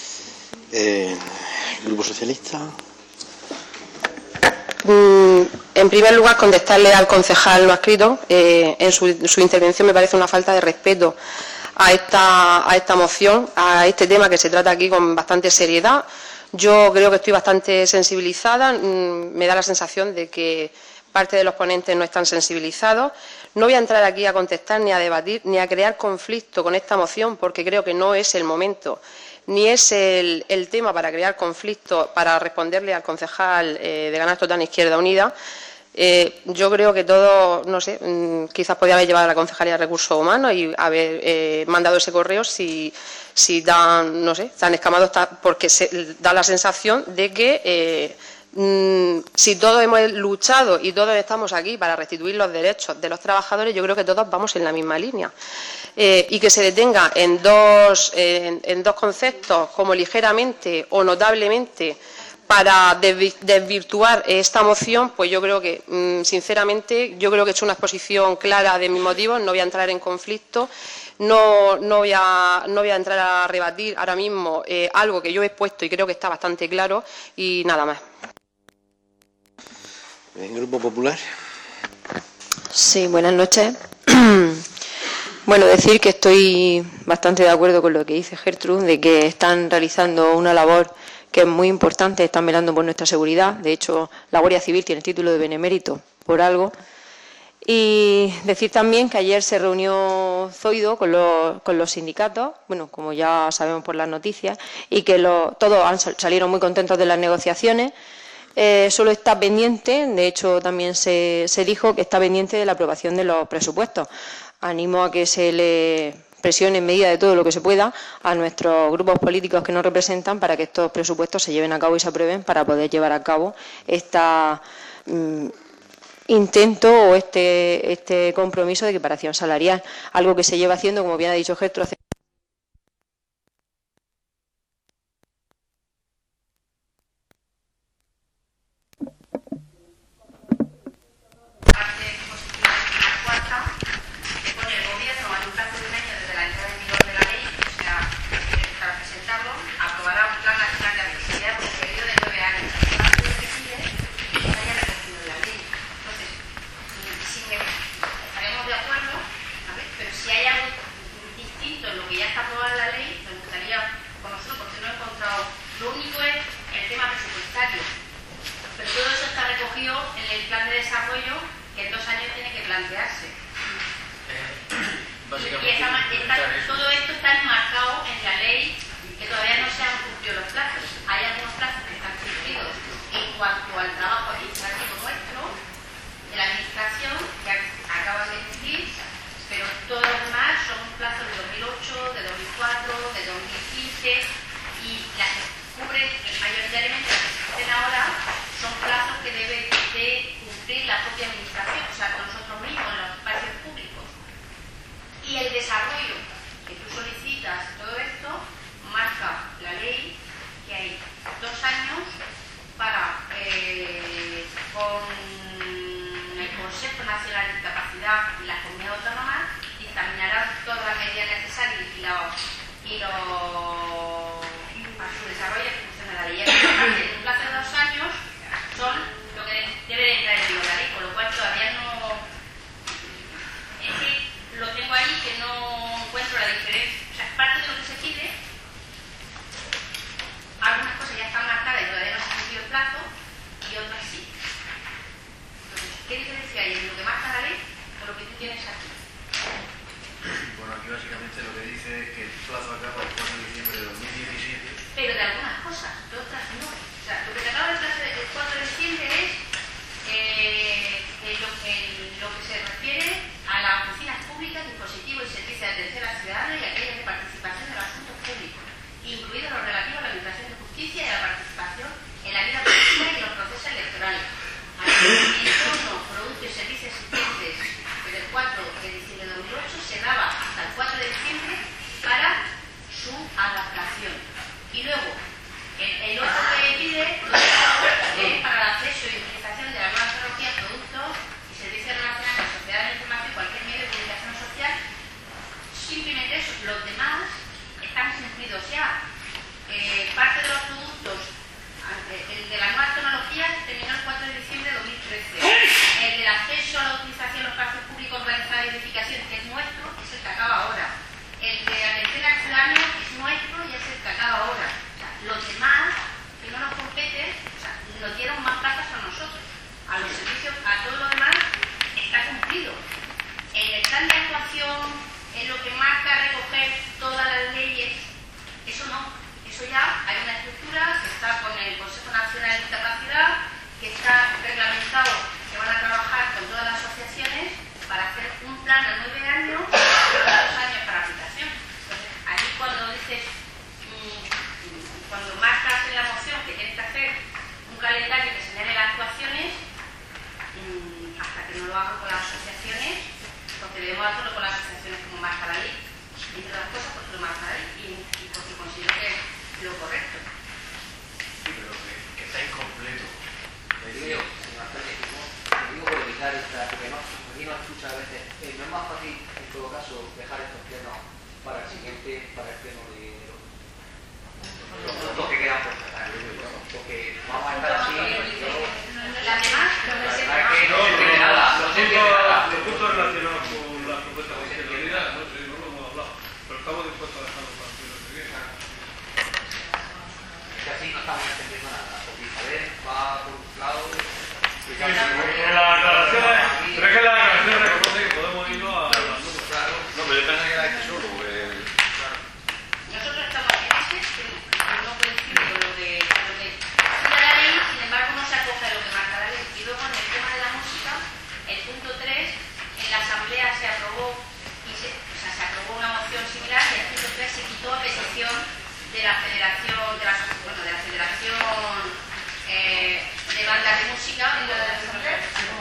Grupo Socialista.
En primer lugar, contestarle al concejal no adscrito. En su intervención me parece una falta de respeto a esta moción, a este tema que se trata aquí con bastante seriedad. Yo creo que estoy bastante sensibilizada. Me da la sensación de que parte de los ponentes no están sensibilizados. No voy a entrar aquí a contestar, ni a debatir, ni a crear conflicto con esta moción, porque creo que no es el momento, ni es el tema para crear conflicto, para responderle al concejal de Ganar Total Izquierda Unida. Yo creo que todo, no sé, quizás podía haber llevado a la Concejalía de Recursos Humanos y haber mandado ese correo si dan, no sé, tan escamado está, porque da la sensación de que si todos hemos luchado y todos estamos aquí para restituir los derechos de los trabajadores, yo creo que todos vamos en la misma línea. Y que se detenga en dos conceptos como ligeramente o notablemente para desvirtuar esta moción, pues yo creo que, sinceramente, yo creo que he hecho una exposición clara de mis motivos, no voy a entrar en conflicto, no voy a entrar a rebatir ahora mismo algo que yo he expuesto y creo que está bastante claro y nada más.
¿En Grupo Popular?
Sí, buenas noches. Bueno, decir que estoy bastante de acuerdo con lo que dice Gertrude, de que están realizando una labor que es muy importante, están velando por nuestra seguridad. De hecho, la Guardia Civil tiene el título de benemérito por algo. Y decir también que ayer se reunió Zoido con los sindicatos, bueno, como ya sabemos por las noticias, y que todos salieron muy contentos de las negociaciones. Solo está pendiente, de hecho también se dijo que está pendiente de la aprobación de los presupuestos. Animo a que se le presione en medida de todo lo que se pueda a nuestros grupos políticos que nos representan para que estos presupuestos se lleven a cabo y se aprueben para poder llevar a cabo intento o este compromiso de equiparación salarial, algo que se lleva haciendo, como bien ha dicho Gertrude,
todo esto está enmarcado en la ley, que todavía no se han cumplido los plazos. Hay algunos plazos que están cumplidos en cuanto al trabajo administrativo nuestro, de la administración, que acaban de cumplir, pero todos los demás son plazos de 2008, de 2004, de 2015, y las que cubren mayoritariamente las que se cumplen ahora son plazos que debe de cumplir la propia administración, o sea, con nosotros mismos, en los espacios públicos. Y el desarrollo que tú solicitas, todo esto, marca la ley que hay 2 años para, con el Consejo Nacional de Discapacidad y las comunidades autónomas, dictaminarán todas las medidas necesarias y para su desarrollo y función de la ley. En un plazo de 2 años son lo que debe de entrar en vigor la ley, con lo cual todavía no... Es que lo tengo ahí que no encuentro la diferencia. O sea, parte de lo que se pide, algunas cosas ya están marcadas y todavía no se ha cumplido el plazo, y otras sí. Entonces, ¿qué diferencia hay entre lo que marca la ley con lo que tú tienes aquí?
Bueno, aquí básicamente lo que dice es que el plazo acaba el 4 de diciembre de 2017.
Pero de algunas cosas, de otras no. O sea, lo que te acaba el plazo del 4 de diciembre es lo que se refiere a las oficinas públicas, dispositivos y servicios de atención a ciudadanos y aquellas de participación en los asuntos públicos, incluidos los relativos a la administración de justicia y a la participación en la vida política y en los procesos electorales. Entorno, productos y servicios existentes desde el 4 de diciembre de 2008 se daba hasta el 4 de diciembre para su adaptación. Y luego, el nos dieron más plazas a nosotros. A los servicios, a todo lo demás está cumplido. En el plan de actuación, en lo que marca recoger todas las leyes, eso no. Eso ya hay una estructura que está con el Consejo Nacional de Discapacidad, que está reglamentado, que van a trabajar con todas las asociaciones para hacer un plan a 9 años y 2 años para aplicación. Entonces, ahí cuando dices, cuando marcas en la moción que tienes que hacer un calendario que señale las actuaciones, hasta que no lo hagan con las asociaciones, porque debemos hacerlo con las asociaciones como marca la ley, entre las cosas porque lo marca la ley y porque considero que es lo correcto.
Sí, pero que está incompleto.
Le digo por evitar esta, porque no escucha a veces, no es más fácil en todo caso dejar estos plenos para el siguiente, para el pleno de los que quedan por tratar, porque vamos a estar así.
La demás,
los puntos relacionados con la propuesta de izquierda, no sé, no lo hemos hablado, pero estamos dispuestos a dejarlo para el que viene.
Es que así no estamos entendiendo nada, porque Isabel va por un lado.
Pero es que la aclaración reconoce que podemos irnos a las nubes.
Claro.
No, pero yo pensaba que era este solo.
nosotros estamos en ese, que no coincide con lo que marca la ley, sin embargo no se acoge a lo que marca la ley. Y luego en el tema de la música, el punto 3, en la asamblea se aprobó se aprobó una moción similar y el punto 3 se quitó a petición de la Federación de la Federación de Bandas de Música en la asamblea.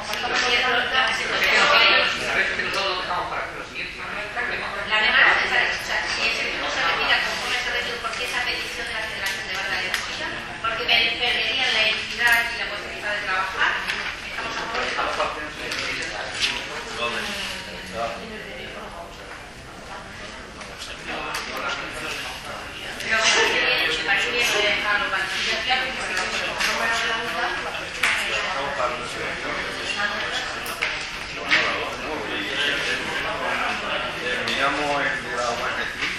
La demás, si ese punto se retira conforme se retira, porque esa petición de la Federación de Bandas de Música, porque perderían la entidad y la posibilidad de trabajar, estamos a favor de todo. Pero me parece bien dejarlo para el siguiente claro, porque si no me da la mitad.
Terminamos el de la Guardia Civil.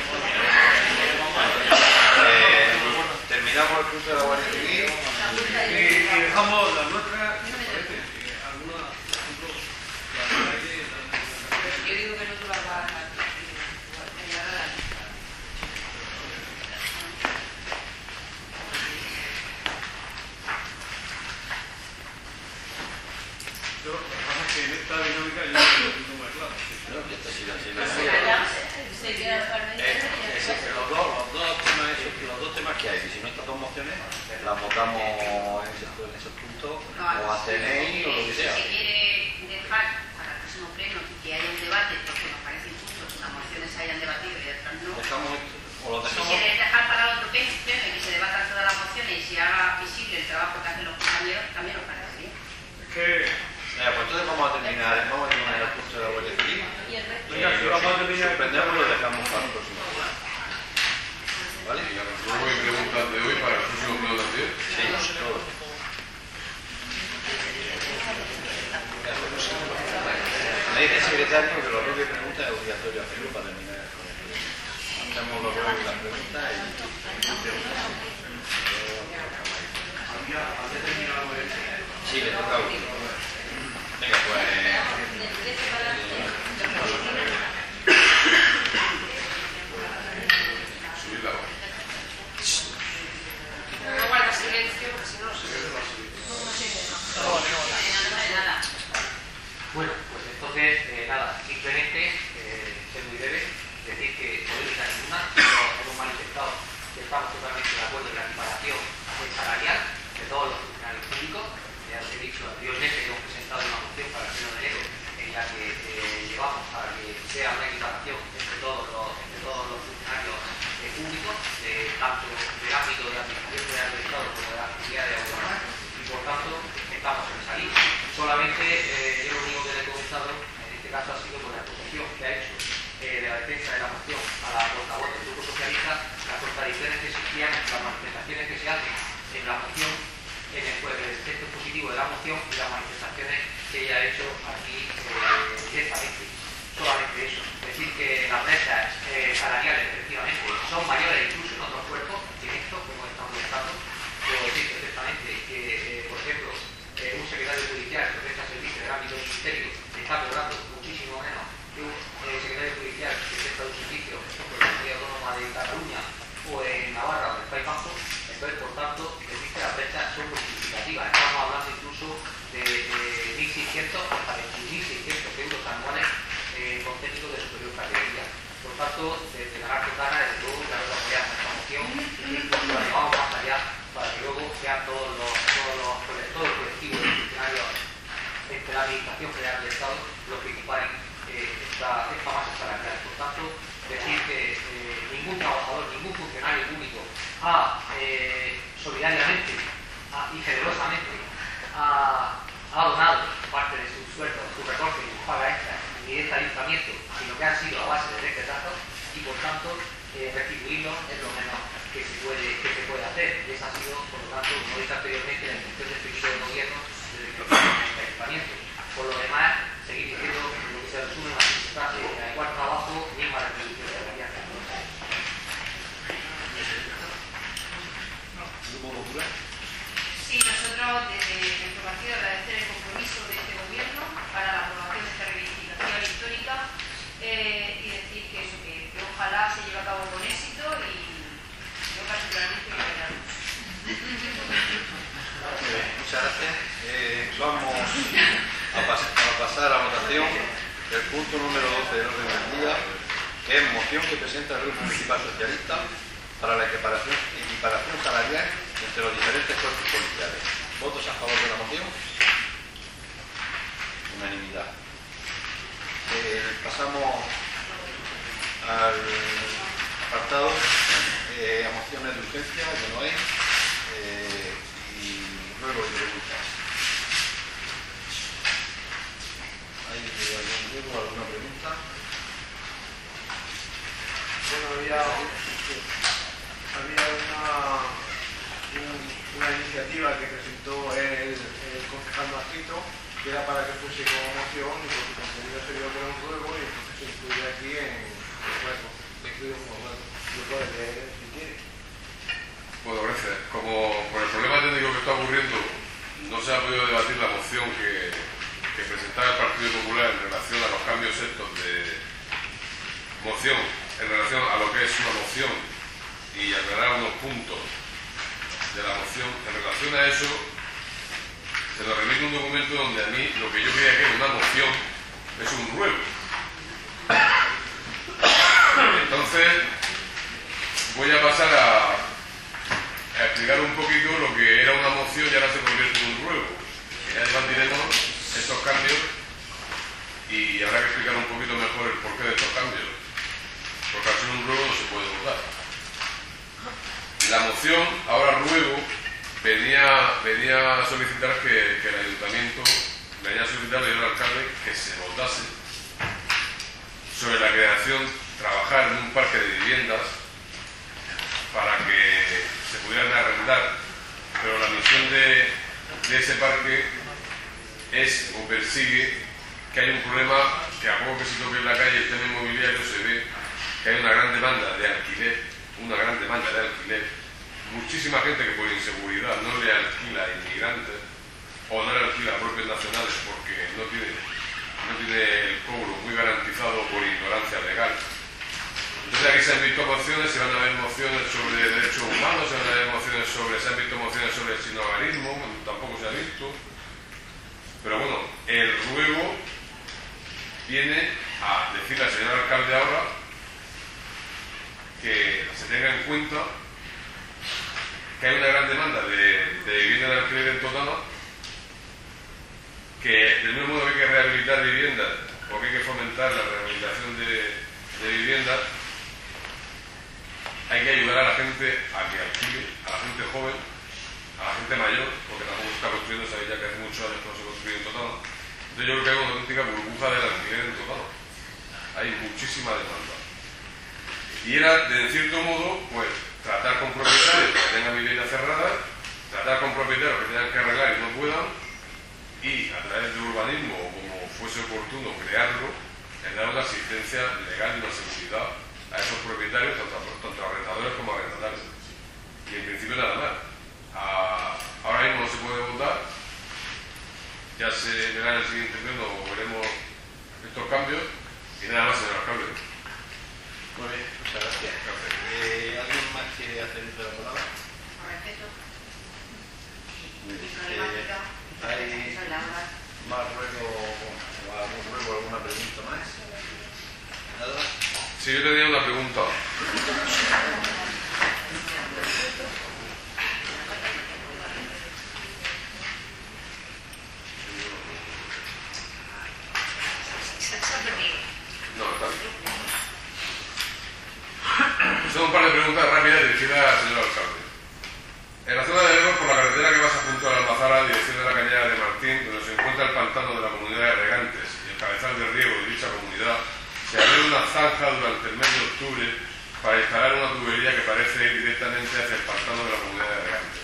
Terminamos el punto de la Guardia Civil
Y dejamos la nuestra, alguna, por ejemplo, la calle.
Yo digo que no te vas a dejar.
Lo que pasa es que en esta dinámica yo no lo tengo más claro.
Los dos temas que hay, si no estas dos mociones, las votamos en esos puntos, o abstenéis o lo que sea.
Si se quiere dejar para el próximo pleno que haya un debate, porque nos parece injusto que unas mociones se hayan debatido y otras no.
O lo
Si
dejamos.
quieres dejar para el otro pleno y que se debatan todas las mociones y se haga visible el trabajo que hacen los compañeros, también nos parece bien.
Es que.
Pues entonces vamos a terminar el punto de la Guardia Civil.
Venga, si vamos a terminar.
Suspendemos y lo dejamos para el próximo. ¿Vale?
Luego hay preguntas de hoy para el próximo pleno de la ciudad.
Sí, todo. Me dice el secretario que los rubios preguntas es obligatorio hacerlo para terminar con el pleno. Hacemos los rubios las preguntas y... Sí, le toca a uno. Venga, pues...
Subir la voz.
No guarda silencio, porque si no,
Bueno, pues entonces, nada, simplemente ser muy breve, decir que política ninguna, hemos manifestado que estamos totalmente de acuerdo en la equiparación salarial de todos los funcionarios públicos. Ya os he dicho anteriormente que hemos presentado una moción para el pleno de enero en la que llevamos para que sea una equiparación entre todos los funcionarios públicos, tanto del ámbito de la Administración General del Estado como de las comunidades autónomas, y por tanto estamos en esa línea. Solamente yo lo único que le he comentado en este caso ha sido con la exposición que ha hecho de la defensa de la moción a la portavoz del Grupo Socialista, las contradicciones que existían entre las manifestaciones que se hacen en la moción, en el texto positivo de la moción y las manifestaciones que ella ha hecho aquí directamente. Solamente eso. Es decir, que las brechas salariales efectivamente son mayores incluso en otros cuerpos, en esto, como estamos comentando, pero decir perfectamente que incluso de 1.600 hasta 21.600 euros anuales con técnicos de superior categoría. Por tanto, desde la Gana, desde luego, ya lo apoyamos esta moción y incluso la llevamos más allá para que luego sean todos los colectivos de funcionarios de la Administración General del Estado los que equiparen esta masa salarial. Por tanto, decir que ningún trabajador, ningún funcionario público ha solidariamente y generosamente ha donado parte de su sueldo, su recorte y su paga extra ni de este ayuntamiento, sino que han sido a base de decretazos y por tanto restituirlo es lo menos que se puede hacer. Y esa ha sido, por lo tanto, como dije anteriormente, la intención del equipo de gobierno desde que este ayuntamiento. Por lo demás, seguir diciendo lo que se resume en la simple frase: a igual trabajo, misma retribución salarial.
Sí, nosotros desde nuestro partido agradecer el compromiso de este gobierno para la aprobación de esta reivindicación histórica y decir que ojalá se lleve a cabo con éxito y yo particularmente me alegramos.
Muchas gracias. Vamos a pasar a la votación del punto número 12 del orden del día, que es moción que presenta el Grupo Municipal Socialista para la equiparación salarial entre los diferentes cuerpos policiales. ¿Votos a favor de la moción? Unanimidad. Pasamos al apartado a mociones de urgencia, que no hay, y ruego y preguntas. ¿Hay alguna pregunta?
Bueno, había una iniciativa que presentó el concejal Marquito, que era para que fuese como moción y por su contenido se dio por un ruego y entonces se incluye aquí en el juego. Se incluye como juego. Lo puedes leer si quieres.
Bueno, gracias. Como por el problema técnico que está ocurriendo no se ha podido debatir la moción que presentaba el Partido Popular en relación a los cambios estos de moción, en relación a lo que es una moción y aclarar unos puntos de la moción, en relación a eso se nos remite un documento donde a mí lo que yo creía que era una moción es un ruego. Entonces voy a pasar a explicar un poquito lo que era una moción y ahora se convierte en un ruego. Ya debatiremos estos cambios y habrá que explicar un poquito mejor el porqué de estos cambios, porque al ser un ruego no se puede votar. La moción, ahora ruego, venía a solicitar que el ayuntamiento, venía a solicitarle al alcalde que se votase sobre la creación, trabajar en un parque de viviendas para que se pudieran arrendar, pero la misión de ese parque es o persigue que hay un problema que a poco que se toque en la calle el tema inmobiliario se ve que hay una gran demanda de alquiler, muchísima gente que por inseguridad no le alquila a inmigrantes o no le alquila a propios nacionales porque no tiene el cobro muy garantizado por ignorancia legal. Entonces aquí se han visto mociones, se van a ver mociones sobre derechos humanos, se han visto mociones sobre el sinhogarismo, tampoco se ha visto. Pero bueno, el ruego viene a decirle al señor alcalde ahora que se tenga en cuenta que hay una gran demanda de vivienda de alquiler en Totana, que del mismo modo que hay que rehabilitar viviendas o que hay que fomentar la rehabilitación de viviendas, hay que ayudar a la gente a que alquile, a la gente joven, a la gente mayor, porque tampoco se está construyendo, sabéis ya que hace muchos años que no se construye en Totana. Entonces yo creo que hay una auténtica burbuja del alquiler en Totana. Hay muchísima demanda. Y era, de cierto modo, pues tratar con propietarios que tengan viviendas cerradas, tratar con propietarios que tengan que arreglar y no puedan, y a través de urbanismo, o como fuese oportuno crearlo, en dar una asistencia legal y una seguridad a esos propietarios, tanto arrendadores como arrendatarios. Y en principio nada más. Ahora mismo no se puede votar, ya se verá en el siguiente pleno, veremos estos cambios, y nada más, señor alcalde.
Muy bien, muchas gracias. ¿Alguien más quiere hacer uso de la palabra?
Con respeto.
Hay
Sí, yo tenía una pregunta. No, está bien. Son un par de preguntas rápidas dirigidas al señor alcalde. En la zona de Error, por la carretera que pasa junto a la Almazara, dirección de la cañada de Martín, donde se encuentra el pantano de la comunidad de Regantes y el cabezal de riego de dicha comunidad, se abrió una zanja durante el mes de octubre para instalar una tubería que parece ir directamente hacia el pantano de la comunidad de Regantes.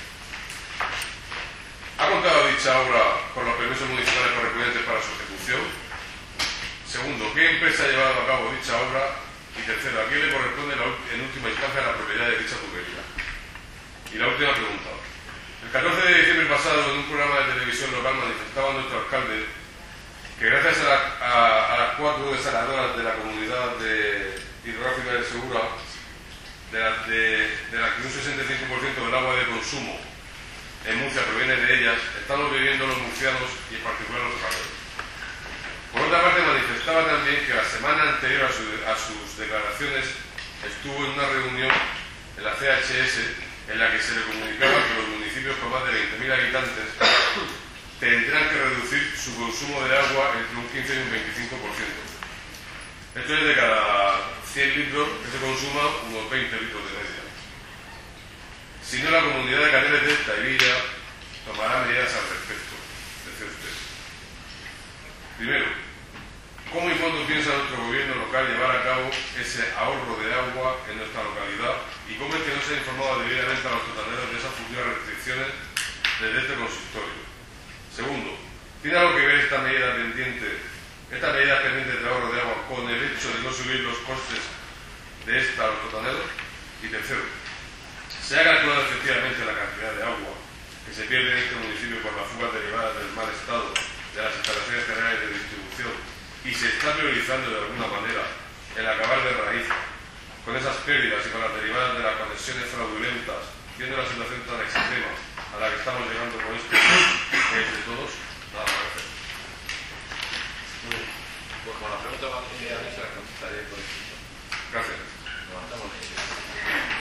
¿Ha contado dicha obra con los permisos municipales correspondientes para su ejecución? Segundo, ¿qué empresa ha llevado a cabo dicha obra? Y tercero, ¿a quién le corresponde en última instancia la propiedad de dicha tubería? Y la última pregunta. El 14 de diciembre pasado, en un programa de televisión local, manifestaba nuestro alcalde que gracias a las 4 desaladoras de la comunidad hidrográfica de Segura, de las que un 65% del agua de consumo en Murcia proviene de ellas, estamos viviendo los murcianos y en particular los trabajadores. Por otra parte, manifestaba también que la semana anterior a sus declaraciones estuvo en una reunión en la CHS en la que se le comunicaba que los municipios con más de 20.000 habitantes tendrán que reducir su consumo de agua entre un 15 y un 25%. Esto es de cada 100 litros que se consuma, unos 20 litros de media. Si no, la comunidad de Caneles de esta y Villa tomará medidas al respecto, decía usted. Primero, ¿cómo y cuándo piensa nuestro gobierno local llevar a cabo ese ahorro de agua en nuestra localidad? ¿Y cómo es que no se ha informado debidamente a los totaneros de esas futuras restricciones desde este consistorio? Segundo, ¿tiene algo que ver esta medida pendiente de ahorro de agua con el hecho de no subir los costes de esta a los totaneros? Y tercero, ¿se ha calculado efectivamente la cantidad de agua que se pierde en este municipio por las fugas derivadas del mal estado de las instalaciones generales de distribución y se está priorizando de alguna manera el acabar de raíz con esas pérdidas y con las derivadas de las conexiones fraudulentas, viendo la situación tan extrema a la que estamos llegando con esto, que es de todos? Nada más.
Pues con la pregunta va a se la contestaré por escrito.
Gracias.